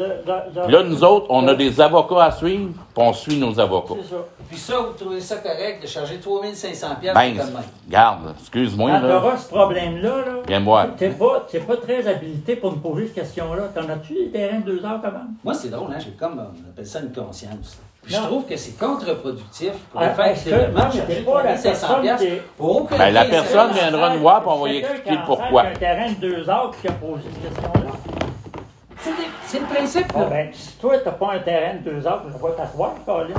Là, nous autres, on a des avocats à suivre, puis on suit nos avocats. C'est ça. Puis ça, vous trouvez ça correct de charger 3 500 piastres Ben, pour tellement? regarde, excuse-moi, Quand tu là. auras ce problème-là, là, Viens me voir. t'es pas très habilité pour me poser cette question-là. T'en as-tu des terrains de 2 heures quand même? Moi, c'est drôle, hein? J'ai comme, on appelle ça une conscience. Puis je Non. trouve que c'est contre-productif pour Ah, le faire est-ce du que- développement non, de mais charger t'es pas la 3 500 personne piastres qui est- pour aucun Ben, la bien et personne service. viendra nous voir, puis on va lui Quelqu'un expliquer qui en pourquoi. fait un terrain de 2 heures qui a posé cette question-là. C'est le principe, Ah là. ben, si toi, t'as pas un terrain de 2 heures, je vais t'asseoir, Colin.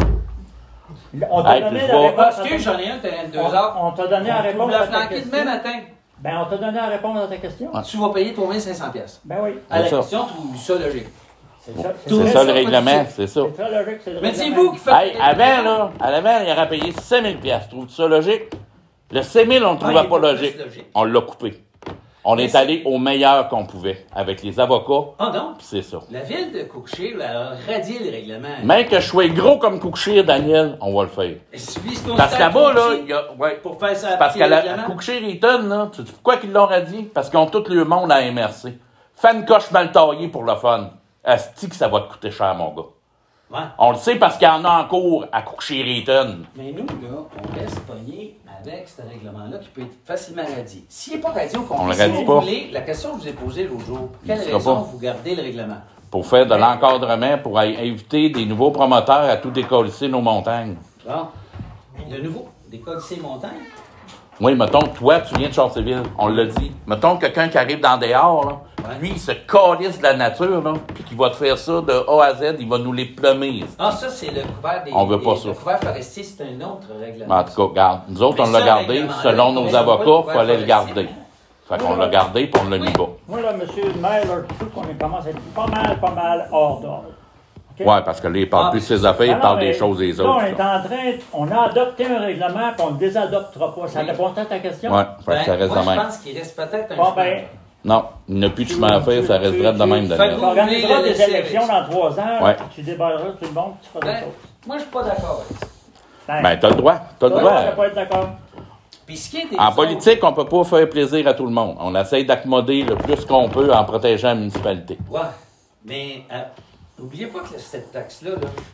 On Hey, t'a donné puis la je vais- réponse. Parce que j'en ai un terrain de 2 heures. On t'a donné la On réponse la à ta flanquer question. demain matin. Ben, on t'a donné la réponse à ta question. Ouais. Tu vas payer 3 500 piastres. Ben oui. À la C'est ça. question, trouve ça logique. C'est ça le règlement, c'est ça. C'est ça logique, c'est le Mais c'est règlement. vous qui faites. Hey, avant, là, à l'avant, il aurait payé 5 000 $. Trouves-tu ça logique? Le 5 000, on ne le trouvait il est pas pas logique. plus logique. On l'a coupé. On est allé au meilleur qu'on pouvait, avec les avocats, Ah non? puis c'est ça. La ville de Cookshire elle a radié le règlement. Même que je sois gros comme Cookshire, Daniel, on va le faire. Suis ce qu'on Parce se qu'à-bas, fait là, aussi il y a... Ouais. pour faire ça Parce qu'à le la règlement. Cookshire-Eaton, là, tu sais pourquoi qu'ils l'ont radié? Parce qu'ils ont tout le monde à MRC. Fais une coche mal taillée pour le fun. Asti que ça va te coûter cher, mon gars. Ouais. On le sait parce qu'il y en a en cours à Cookshire-Eaton. Mais nous, là, on reste pogné avec ce règlement-là qui peut être facilement radié. S'il n'est pas radié au On complet, le si radie vous pas. voulez, la question que je vous ai posée l'autre jour, pour quelle sera raison pas. vous gardez le règlement? Pour faire de l'encadrement, pour inviter des nouveaux promoteurs à tout décoller nos montagnes. Bon. De nouveau, des colis montagnes. Oui, mettons, toi, tu viens de Charleville, on l'a dit. Mettons, quelqu'un qui arrive dans dehors, là, Ouais. lui, il se calisse de la nature, là, puis qui va te faire ça de A à Z, il va nous les plumer. Ah, ça, c'est le couvert des. On veut pas ça. Le couvert forestier, c'est un autre règlement. Mais en tout cas, regarde, nous autres, Mais on l'a ça, gardé, règlement-là, selon on nos met pas avocats, de il couvert fallait le forestier. garder. Fait qu'on l'a gardé, puis on l'a mis bas. Moi, là, monsieur le maire, là, je trouve qu'on commence à être pas mal hors d'ordre. OK? Ouais, parce que là, il parle Ah, plus de ses affaires, il Non, parle mais des choses des là, autres. on est en train, on a adopté un règlement, puis on ne le désadoptera pas. Ça Oui. répond à ta question? Ouais, fait que ça reste moi, de je même. pense qu'il reste peut-être un Bon, chemin. ben, Non, il n'y a plus de chemin à faire, ça reste direct de même, tu Daniel. tu organiseras le des laisser élections avec dans 3 ans, Ouais. puis tu débarrasseras tout le monde, puis tu feras Ben, des choses. moi, je suis pas d'accord avec ça. Ben, t'as le droit, t'as le Toi, droit. on va pas être d'accord. Puis ce qui est des En autres- politique, on peut pas faire plaisir à tout le monde. On essaye d'accommoder le plus qu'on peut en protégeant la municipalité. Ouais. Mais n'oubliez pas que cette taxe-là,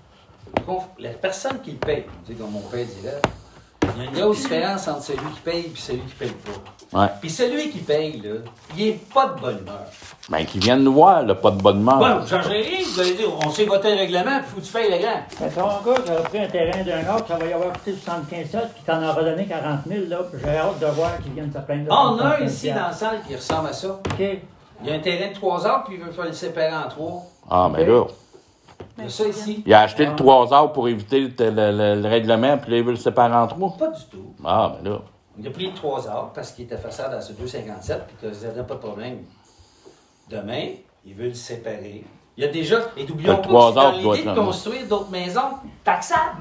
là, la personne qui le paye, tu sais, comme mon père dirait, il y a une grosse différence entre celui qui paye et celui qui paye pas. Ouais. Puis celui qui paye, là, il est pas de bonne humeur. Ben, qu'ils viennent nous voir, là, pas de bonne humeur. Bon, vous changez rien, vous allez dire, on sait voter le règlement, puis faut que tu payes le grand. Mais ton gars qui a pris un terrain d'un autre, ça va y avoir coûté 75 cents, puis t'en auras donné 40 000, là, puis j'ai hâte de voir qu'ils viennent se plaindre de Ah, on a un 75 ici dans la salle qui ressemble à ça. OK. Il y a un terrain de 3 heures, puis il veut faire le séparer en 3. Ah, mais là, Il y a ça ici. il a acheté le 3 heures pour éviter le règlement, puis là, il veut le séparer en 3. Pas du tout. Ah, mais là. Il a pris le 3 heures parce qu'il était façade à ce 2,57 puis qu'il n'y avait pas de problème. Demain, il veut le séparer. Il y a déjà. Et n'oublions Le pas que 3 c'est heures dans doit l'idée être de là, construire d'autres maisons taxables.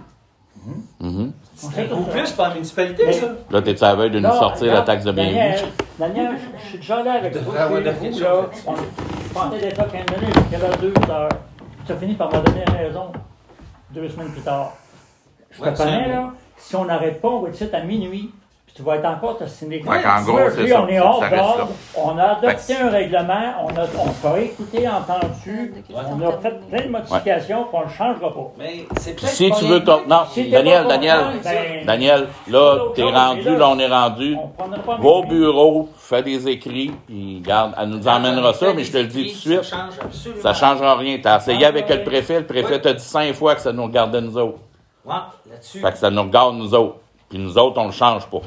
Mhm. C'est un coup plus pour la municipalité, ça. Là, t'es à la veille de nous Là, sortir la regarde, taxe de bienvenue. Daniel, je suis déjà là avec Tu vous. devrais avoir Chez de vous, quelque là, chose je pensais d'être là 15 minutes, j'étais là 2 heures. Tu as fini par me donner raison 2 semaines plus tard. Je Ouais, te connais, c'est là. Si on n'arrête pas, on va être ici à minuit. Puis tu vas être encore assigné. Fait qu'en gros, Moi, c'est lui, ça. on est Ça hors reste là. d'ordre. On a adopté Fait que- un règlement. On a écouté, entendu. On a fait plein de modifications, puis on ne le changera pas. Mais c'est Puis peut-être. si pas tu rien veux... de bien Non, qui- Si t'es Daniel, pas Daniel, content, ben, Daniel, là, d'autres t'es choses, rendu, mais là, on est rendu. on prendra pas Va au mes- bureau, fais des écrits, puis garde, elle nous emmènera ça, mais je te le dis tout de suite, Ça change absolument. ça changera rien. T'as essayé avec le préfet t'a dit 5 fois que ça nous regardait nous autres. Ouais, là-dessus. Fait que ça nous regarde nous autres. Puis nous autres, on le change pas.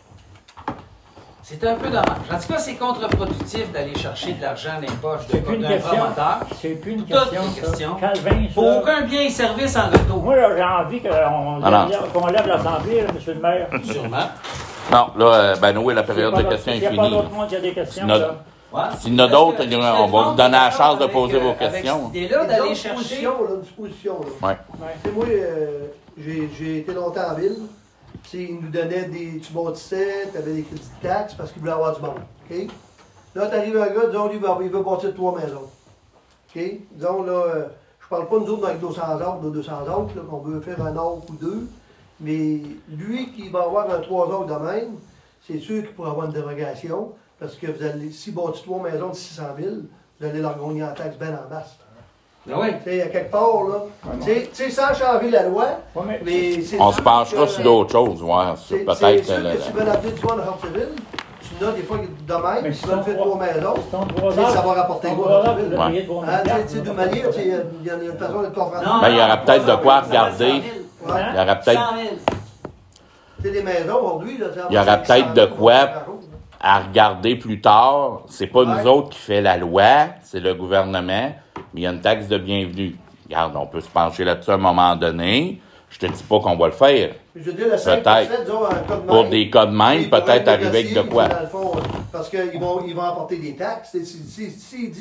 C'est un peu dommage. En tout cas, c'est contre-productif d'aller chercher de l'argent dans les poches C'est plus une d'un question. promoteur. C'est plus une Toutes question. les ça. questions. Calvin, ça. Pour aucun bien et service en retour. Moi, là, j'ai envie Alors. qu'on lève l'Assemblée, là, monsieur le maire. Sûrement. Non, là, ben oui, la période de questions est Il n'y a pas finie. d'autre monde qui a des questions. Notre- là. Ouais. S'il y en a d'autres, Est-ce que- on va vous donner la chance de poser vos avec questions. cette idée-là, d'aller Une chercher. disposition, là, une disposition, là. Ouais. Tu sais, moi, j'ai été longtemps en ville. Tu sais, ils nous donnaient des. Tu bâtissais, tu avais des crédits de taxes parce qu'ils voulaient avoir du monde. OK? Là, t'arrives un gars, disons, lui, il veut bâtir 3 maisons. OK? Disons, là, je parle pas nous autres avec 200 autres, 200 autres, là, qu'on veut faire un autre ou deux. Mais lui qui va avoir un 3 autres de même, c'est sûr qu'il pourra avoir une dérogation. Parce que vous allez, si bâtit 3 maisons de 600 000, vous allez leur gagner en taxes bien en basse. Ben oui. Tu sais, à quelque part, là. Tu sais, sans changer la loi, Ouais, mais mais c'est On sûr se penchera que- sur d'autres choses, voir sur c'est peut-être. sûr que tu veux l'appeler du monde à Hartsville, tu n'as des fois de même, Mais tu veux le faire 3 maisons, c'est ton tu droit sais, ça va rapporter ton quoi droit à là, Hartsville? vous devriez te Hein, tu sais, d'une manière, tu sais, il y a une façon de comprendre. Non, Ben, il y aura peut-être de quoi regarder. Ouais. Il y aura peut-être 100 000. Tu sais, des maisons aujourd'hui, là, Il y aura peut-être de quoi à regarder plus tard. C'est pas nous autres qui fait la loi, c'est le gouvernement, mais il y a une taxe de bienvenue. Regarde, on peut se pencher là-dessus à un moment donné. Je te dis pas qu'on va le faire. Je veux dire, le 5%, Peut-être. disons, un cas de Pour même, des cas de même, ils pourraient peut-être arriver avec de négocier, quoi. dans le fond, parce qu'ils vont apporter des taxes. S'il dit,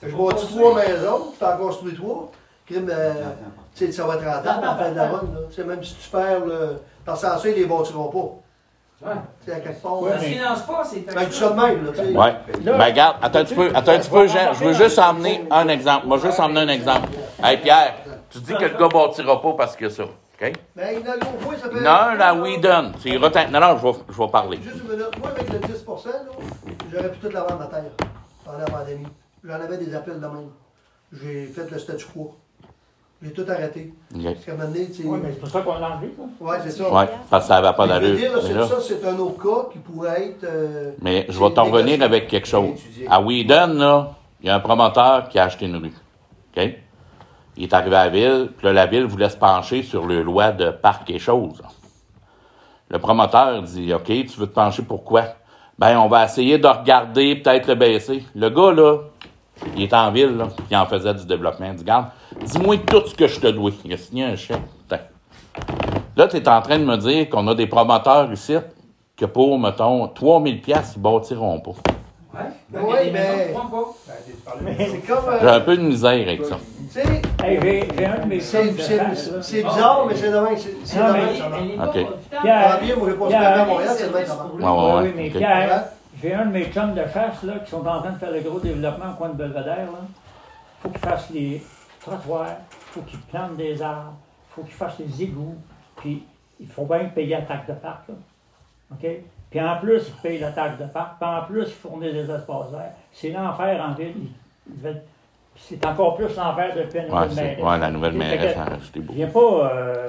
Fait que je bâtis 3 maisons, tu en construis 3. Crime, tu sais, ça va être rentable à la fin de la run. Même si tu perds, parce que sans ça, ils les bâtiront pas. Ouais. Tu sais, à quelque part. Ça ne se finance pas, c'est Fait que tu ça de même, là, tu sais. Ouais. Ben, regarde, attends un petit peu, Jean. Je veux juste emmener un exemple. Moi, juste emmener un exemple. Hey, Pierre, tu dis que le gars bâtira pas parce que ça. OK? Mais il y en a gros fois, ça fait. Non, la Whedon. Non, je vais parler. Juste une minute. Moi, avec le 10 là, j'aurais pu toute la vendre à terre pendant la pandémie. J'en avais des appels de même. J'ai fait le statu quo. J'ai tout arrêté. OK. Parce qu'à un moment donné, tu sais. Oui, mais c'est pour ça qu'on l'a enlevé, ça. Oui, c'est ça. Oui, parce que ça n'avait pas Je veux d'allure. dire, Mais là- ça, c'est un autre cas qui pourrait être. Mais je vais t'en revenir avec quelque chose. À Whedon, là, il y a un promoteur qui a acheté une rue. OK? Il est arrivé à la ville, puis là, la ville voulait se pencher sur le loi de parc et choses. Le promoteur dit, OK, tu veux te pencher pourquoi? Ben, on va essayer de regarder, peut-être le baisser. Le gars, là, il est en ville, là, puis il en faisait du développement. Il dit, regarde, dis-moi tout ce que je te dois. Il a signé un chèque. Putain. Là, tu es en train de me dire qu'on a des promoteurs ici que pour, mettons, 3000 $, ils bâtiront pas. Ouais. Oui, mais. C'est comme. J'ai un peu de misère avec ça. Tu sais, Hey, j'ai un de mes chums de chasse, là. c'est bizarre, mais c'est demain. C'est Non, demain, mais- ça marche. OK. Ah, bien, moi, j'ai pas Pierre, à Montréal, c'est demain, ça marche. Ouais. Oui, mais OK. Pierre, j'ai un de mes chums de chasse là, qui sont en train de faire le gros développement au coin de Belvedere. Il faut qu'ils fassent les trottoirs, il faut qu'ils plantent des arbres, il faut qu'ils fassent les égouts, puis il faut bien payer la taxe de parc. Là. OK? Puis en plus, ils payent la taxe de parc, puis en plus, ils fournissent des espaces verts. C'est l'enfer en ville. C'est encore plus l'enfer depuis la nouvelle mairesse. Ouais, la nouvelle mairesse Fait a que, rajouté beaucoup. il n'y a pas.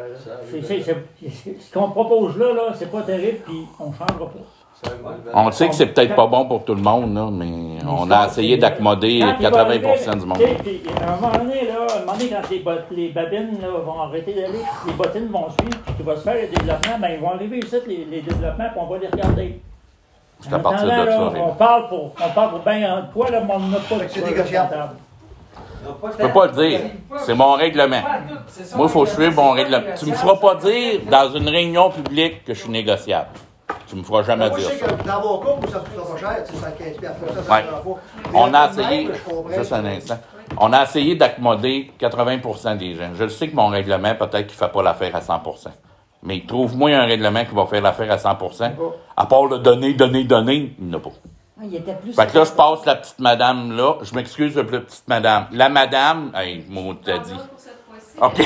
Ce qu'on propose là, c'est pas terrible, puis on ne changera pas. On sait que c'est peut-être pas bon pour tout le monde, là, mais on a essayé d'accommoder Quand il va 80% arriver, du monde. tu sais, puis, à un moment donné, quand les babines là, vont arrêter d'aller, les bottines vont suivre, puis qu'il va se faire les développements, ben, ils vont arriver ici, les développements, puis on va les regarder. C'est à partir de ça. Là, Raymond. on parle pour bien de quoi, là, mais on n'a pas de C'est quoi négociable. responsable. Je peux pas le dire. C'est mon règlement. Moi, il faut suivre mon règlement. Tu me feras pas dire dans une réunion publique que je suis négociable. Tu me feras jamais Moi, je dire sais ça. que dans mon cas, moi, ça ne coûtera pas cher, tu sais, 115 $. Ça Ouais. prend pas. Mais On a quand même, essayé, je comprends juste un que- instant, on a essayé d'accommoder 80% des gens. Je le sais que mon règlement, peut-être qu'il ne fait pas l'affaire à 100%. Mais trouve-moi un règlement qui va faire l'affaire à 100%. À part le donner, il n'y en a pas. Il était plus. Fait que là, je passe la petite madame là. Je m'excuse de la petite madame. La madame, hey, moi, t'as dit. Pour cette fois-ci. OK.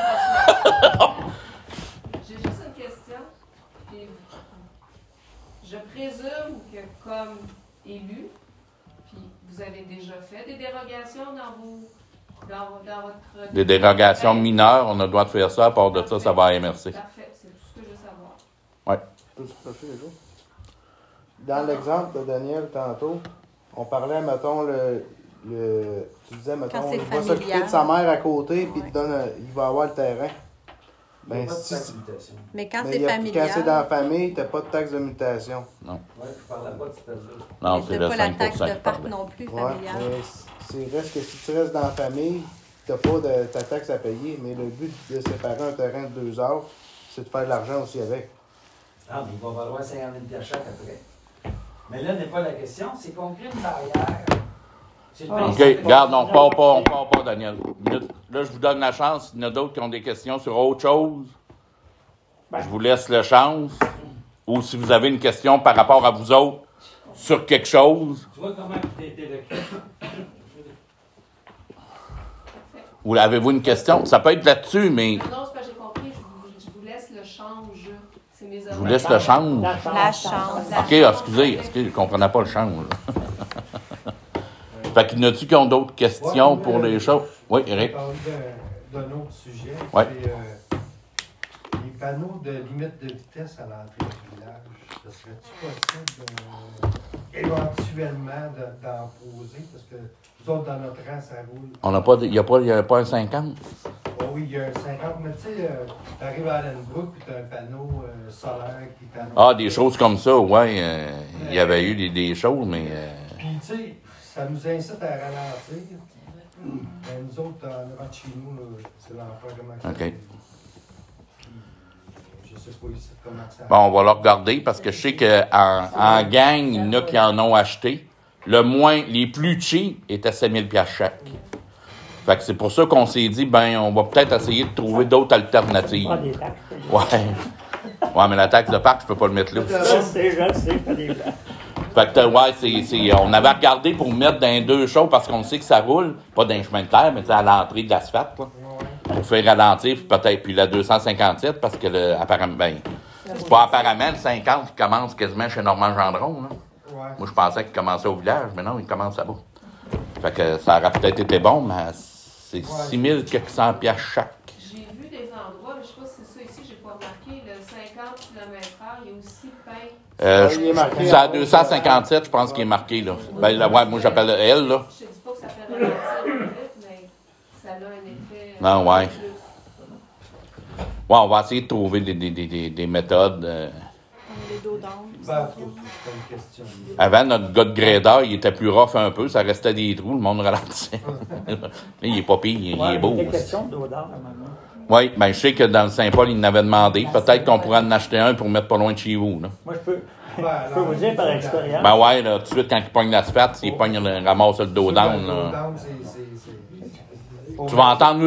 J'ai juste une question. Puis, je présume que comme élu, puis vous avez déjà fait des dérogations dans votre... Des dérogations mineures, on a le droit de faire ça. À part de ça, ça va à MRC. Parfait, c'est tout ce que je veux savoir. Ouais. Peux-tu cocher les jours? Dans l'exemple de Daniel tantôt, on parlait, mettons, tu disais, mettons, Quand c'est il va s'occuper familial. de sa mère à côté, puis il va avoir le terrain. Il n'y a Ben, pas de si, taxe d'habitation. Mais quand mais c'est quand c'est dans la familial, famille, t'as pas de taxe de mutation. Ouais, je parlais pas de cette taxe-là. Non, c'est t'as le pas la 5% taxe de qui parc parlait. non plus Ouais, familiale. mais c'est reste que si tu restes dans la famille, t'as pas de ta taxe à payer, mais le but de séparer un terrain de 2 heures, c'est de faire de l'argent aussi avec. Ah, mais il va valoir 50 000 chaque après. Mais là n'est pas la question, c'est qu'on crée une barrière. C'est le OK, principe. regarde, on part pas, Daniel. Là, je vous donne la chance. Il y en a d'autres qui ont des questions sur autre chose. Je vous laisse la chance. Ou si vous avez une question par rapport à vous autres sur quelque chose, Tu vois comment tu étais le ou avez-vous une question? Ça peut être là-dessus, mais Non, c'est pas j'ai compris, je vous laisse le change. C'est mes je vous laisse le change. La chance. OK, excusez, je ne comprenais pas le change. Fait qu'il y en a-tu qui ont d'autres questions pour les choses? Oui, Eric? Je vais parler d'un autre sujet. Ouais. C'est les panneaux de limite de vitesse à l'entrée du village. Ce serait-tu possible éventuellement d'en poser? Parce que nous autres, dans notre rang, ça roule. On n'a pas, il n'y a pas un 50? Oh oui, il y a un 50, mais tu sais, t'arrives à Allenbrook et tu as un panneau solaire qui t'annonce. Ah, des choses comme ça, ouais. Il y avait eu des choses, mais... Puis, tu sais, ça nous incite à ralentir. Mais nous autres, en avant de chez nous, là, c'est l'enfer comment ça. OK. Je sais pas ici comment ça. Bon, on va le regarder parce que je sais qu'en gang, il y en a qui en ont acheté. les plus cheap étaient 7 000 $ chaque. Fait que c'est pour ça qu'on s'est dit, on va peut-être essayer de trouver d'autres alternatives. Pas des taxes. Ouais. Ouais, mais la taxe de parc, je peux pas le mettre là. Je sais, pas des taxes. Fait que, on avait regardé pour mettre dans 2 shows parce qu'on sait que ça roule, pas dans les chemins de terre, mais à l'entrée de l'asphalte, là, pour faire ralentir, peut-être, puis la 257, parce que, apparemment, c'est pas apparemment, le 50 qui commence quasiment chez Normand Gendron, là. Ouais. Moi, je pensais qu'il commençait au village, mais non, il commence là-bas. Fait que ça aurait peut-être été bon, mais c'est 6 400 $ chaque. J'ai vu des endroits, je sais pas si c'est ça ici, j'ai pas remarqué, le 50 km/h, il y a aussi peint. C'est à 257, je pense qu'il est marqué, là. Ouais, moi, j'appelle elle, là. Je te dis pas que ça fait ralentir le rythme, mais ça a un effet. Non, ouais. Ouais, on va essayer de trouver des méthodes. Les dos d'ombre. Comme question. Avant, notre gars de grader, il était plus rough un peu, ça restait des trous, le monde ralentissait. Là, il est pas pire, il est beau. C'est une question d'eau d'or, maintenant. Oui, je sais que dans le Saint-Paul, il n'avait demandé. Peut-être qu'on pourrait en acheter un pour mettre pas loin de chez vous. Là. Moi, je peux vous dire par expérience. Ouais, là, tout de suite, quand il pogne l'asphalte, il pogne ramasse le dos down. Là. Tu vas entendre.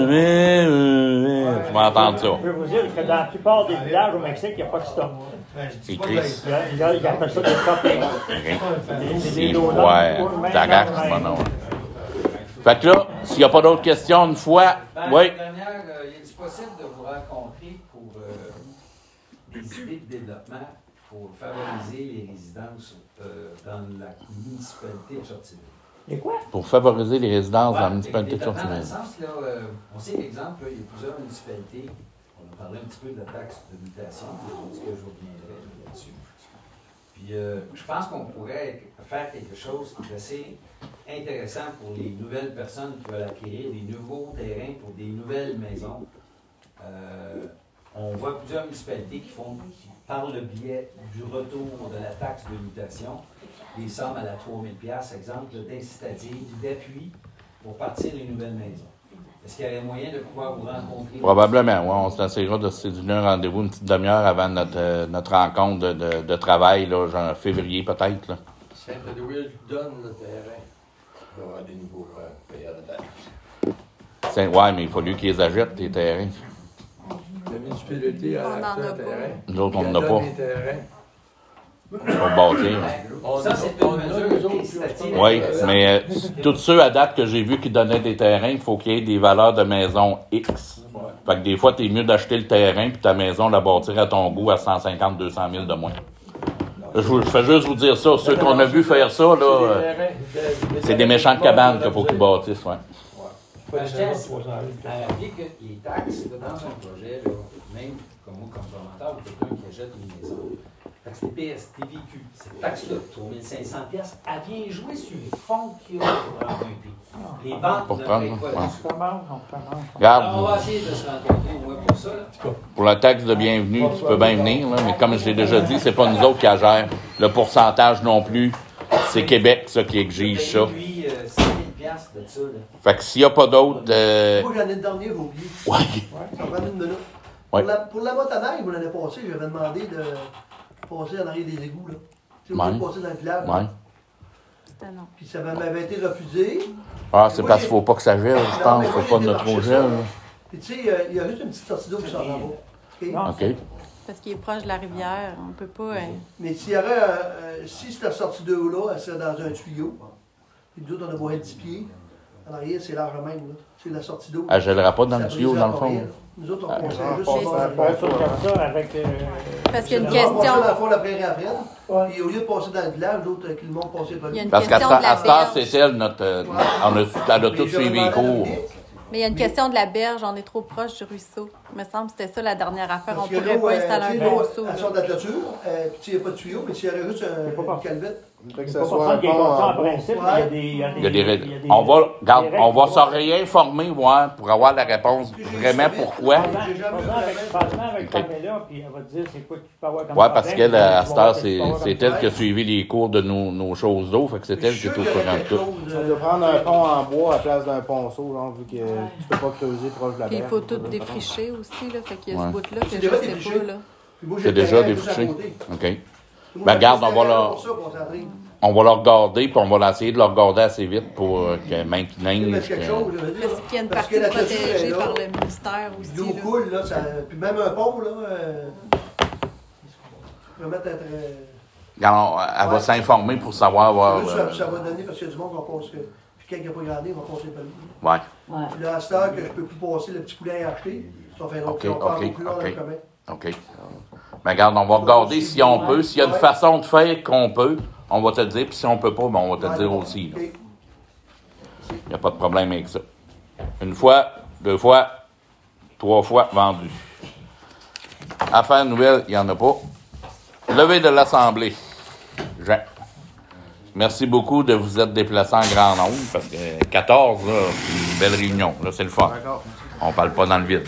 Tu vas entendre ça. Je peux vous dire que dans la plupart des villages au Mexique, il n'y a pas de stop. C'est triste. Il appelle ça des stopping. C'est froid. T'arraches, non. Fait que là, s'il n'y a pas d'autres questions, une fois. Oui. Dernière, est-il possible de vous rencontrer pour des idées de développement pour favoriser les résidences dans la municipalité de Sortilège? Et quoi? Pour favoriser les résidences dans la municipalité de Sortilège. Dans le sens, là, on sait l'exemple, il y a plusieurs municipalités. On a parlé un petit peu de la taxe de mutation, on dit que je reviendrai là-dessus. Puis je pense qu'on pourrait faire quelque chose qui est assez intéressant pour les nouvelles personnes qui veulent acquérir des nouveaux terrains pour des nouvelles maisons. On voit plusieurs municipalités qui par le biais du retour de la taxe de mutation, des sommes à la 3 000 $, exemple, d'incitative, d'appui pour partir les nouvelles maisons. Est-ce qu'il y aurait moyen de pouvoir vous rencontrer? Probablement, oui. On s'essayera de se donner un rendez-vous une petite demi-heure avant notre rencontre de travail, là, genre février peut-être. Saint-Edouard donne le terrain. Il va y avoir des nouveaux payeurs de taxes. Oui, mais il faut lui qu'ils les achètent, les terrains. La municipalité a acheté un terrain. Nous autres, on Il n'en a donne pas. des terrains. Pour bâtir. Ça, c'est une mesure incitative. Oui, mais tous ceux à date que j'ai vu qui donnaient des terrains, il faut qu'il y ait des valeurs de maison X. Fait que des fois, t'es mieux d'acheter le terrain puis ta maison la bâtir à ton goût à 150 200 000 de moins. Je fais juste vous dire ça. Ceux qu'on a vu faire ça, là, c'est des méchants de cabanes qu'il faut qu'ils bâtissent. Ouais. Je tiens à rappeler que les taxes dans un projet, là, même comme moi, comme promoteur ou quelqu'un qui achète une maison, taxe TPS, TVQ, cette taxe-là, 3 500 $, elle vient jouer sur les fonds qu'il y a pour emprunter. Les banques Pour ne prendre, payent pas là-dessus. Regarde, Alors, on va essayer de se rencontrer au moins pour ça. Là. pour la taxe de bienvenue, tu peux bien venir, là, mais comme je l'ai déjà dit, c'est pas nous autres qui la gèrent. Le pourcentage non plus, c'est Québec, ça, qui exige ça. Lui, 6 000 $ de ça. Là. Fait que s'il n'y a pas d'autres... Moi, l'année dernière, j'ai oublié. Ouais. Ça prend une minute. Ouais. Pour la motoneige, l'année passée, j'avais demandé de passer en arrière des égouts. Là. Tu sais, Ouais. de passer dans le village. Ouais. C'était non. Puis ça m'avait été refusé. Ah, c'est parce qu'il faut pas que ça gèle, je pense. Faut pas de notre trop gel. Puis tu sais, il y a juste une petite sortie d'eau qui s'en va. Non. OK. Parce qu'il est proche de la rivière, on peut pas... Mais s'il y aurait, si cette sortie d'eau-là, elle serait dans un tuyau, puis nous autres, on a beau être 10 pieds, en arrière, c'est large même, là. C'est la sortie d'eau. Elle gèlera pas dans le Ça tuyau, brisera dans le pas fond. rien. Nous autres, on conseille juste On va faire ça comme ça avec... Parce qu'il y a une On va passer question... dans le fond de la prairie à Fred, Ouais. puis au lieu de passer dans le village, l'autre, qui le monde passait pas. Il y a une Parce qu'à question de la cette heure, berge. c'est elle, notre... elle a tout suivi les cours. Mais il y a une question de la berge, on est trop proche du ruisseau. Il me semble que c'était ça la dernière affaire. Parce On que pourrait l'eau, pas installer tu un sais, l'eau, ruisseau. elle sort de la clôture, puis il n'y a pas de tuyau, mais s'il y aurait juste une calvette. Fait que C'est ça pas soit pour un ça qu'il est pont comme ça en en bois. principe, mais il y a des... Il y a des... On va se réinformer, voir, pour avoir la réponse vraiment pourquoi. Parle-en avec Pamela, puis elle va te dire c'est quoi qu'il peut avoir comme Ouais, parce problème, qu'elle, à puis cette tu vas heure, voir qu'est-ce qu'il peut avoir c'est comme elle qui a suivi les cours de nos choses d'eau, fait que c'est elle qui est au courant de tout. Ça doit prendre un pont en bois à la place d'un ponceau, genre, vu que tu peux pas creuser proche de la Puis il berge. faut tout défricher aussi, là. Fait qu'il y a Ouais. ce bout-là que C'est je déjà sais défriché. pas, là. Puis moi, j'ai C'est le déjà terrain juste à défriché. côté. OK. Ben, regarde, on va pour ça, pour s'entraîner. On va le regarder, puis on va essayer de le regarder assez vite pour que même qu'il Il y a neige. quelque chose, je veux dire. Parce qu'il y a une Parce partie que la clôture protégée est là. par le ministère aussi. L'eau là. coule, là, puis même un pont, là, je vais mettre Alors, elle va s'informer pour savoir. ça va donner, parce qu'il y a du monde qui va passer. Puis quelqu'un qui n'a pas gardé, il va passer par lui. Ouais. Ouais. Puis là, à cette heure que je ne peux plus passer le petit poulet à acheter, ça fait longtemps qu'on parle plus dans le commun. OK. Ben, regarde, on va regarder si on peut. S'il y a une façon de faire qu'on peut, on va te le dire. Puis si on peut pas, ben, on va te le dire aussi. OK. Il n'y a pas de problème avec ça. Une fois, 2 fois, 3 fois vendu. Affaires nouvelles, il n'y en a pas. Levée de l'Assemblée. Jean. Merci beaucoup de vous être déplacés en grand nombre, parce que 14, là, une belle réunion. Là, c'est le fun. On parle pas dans le vide.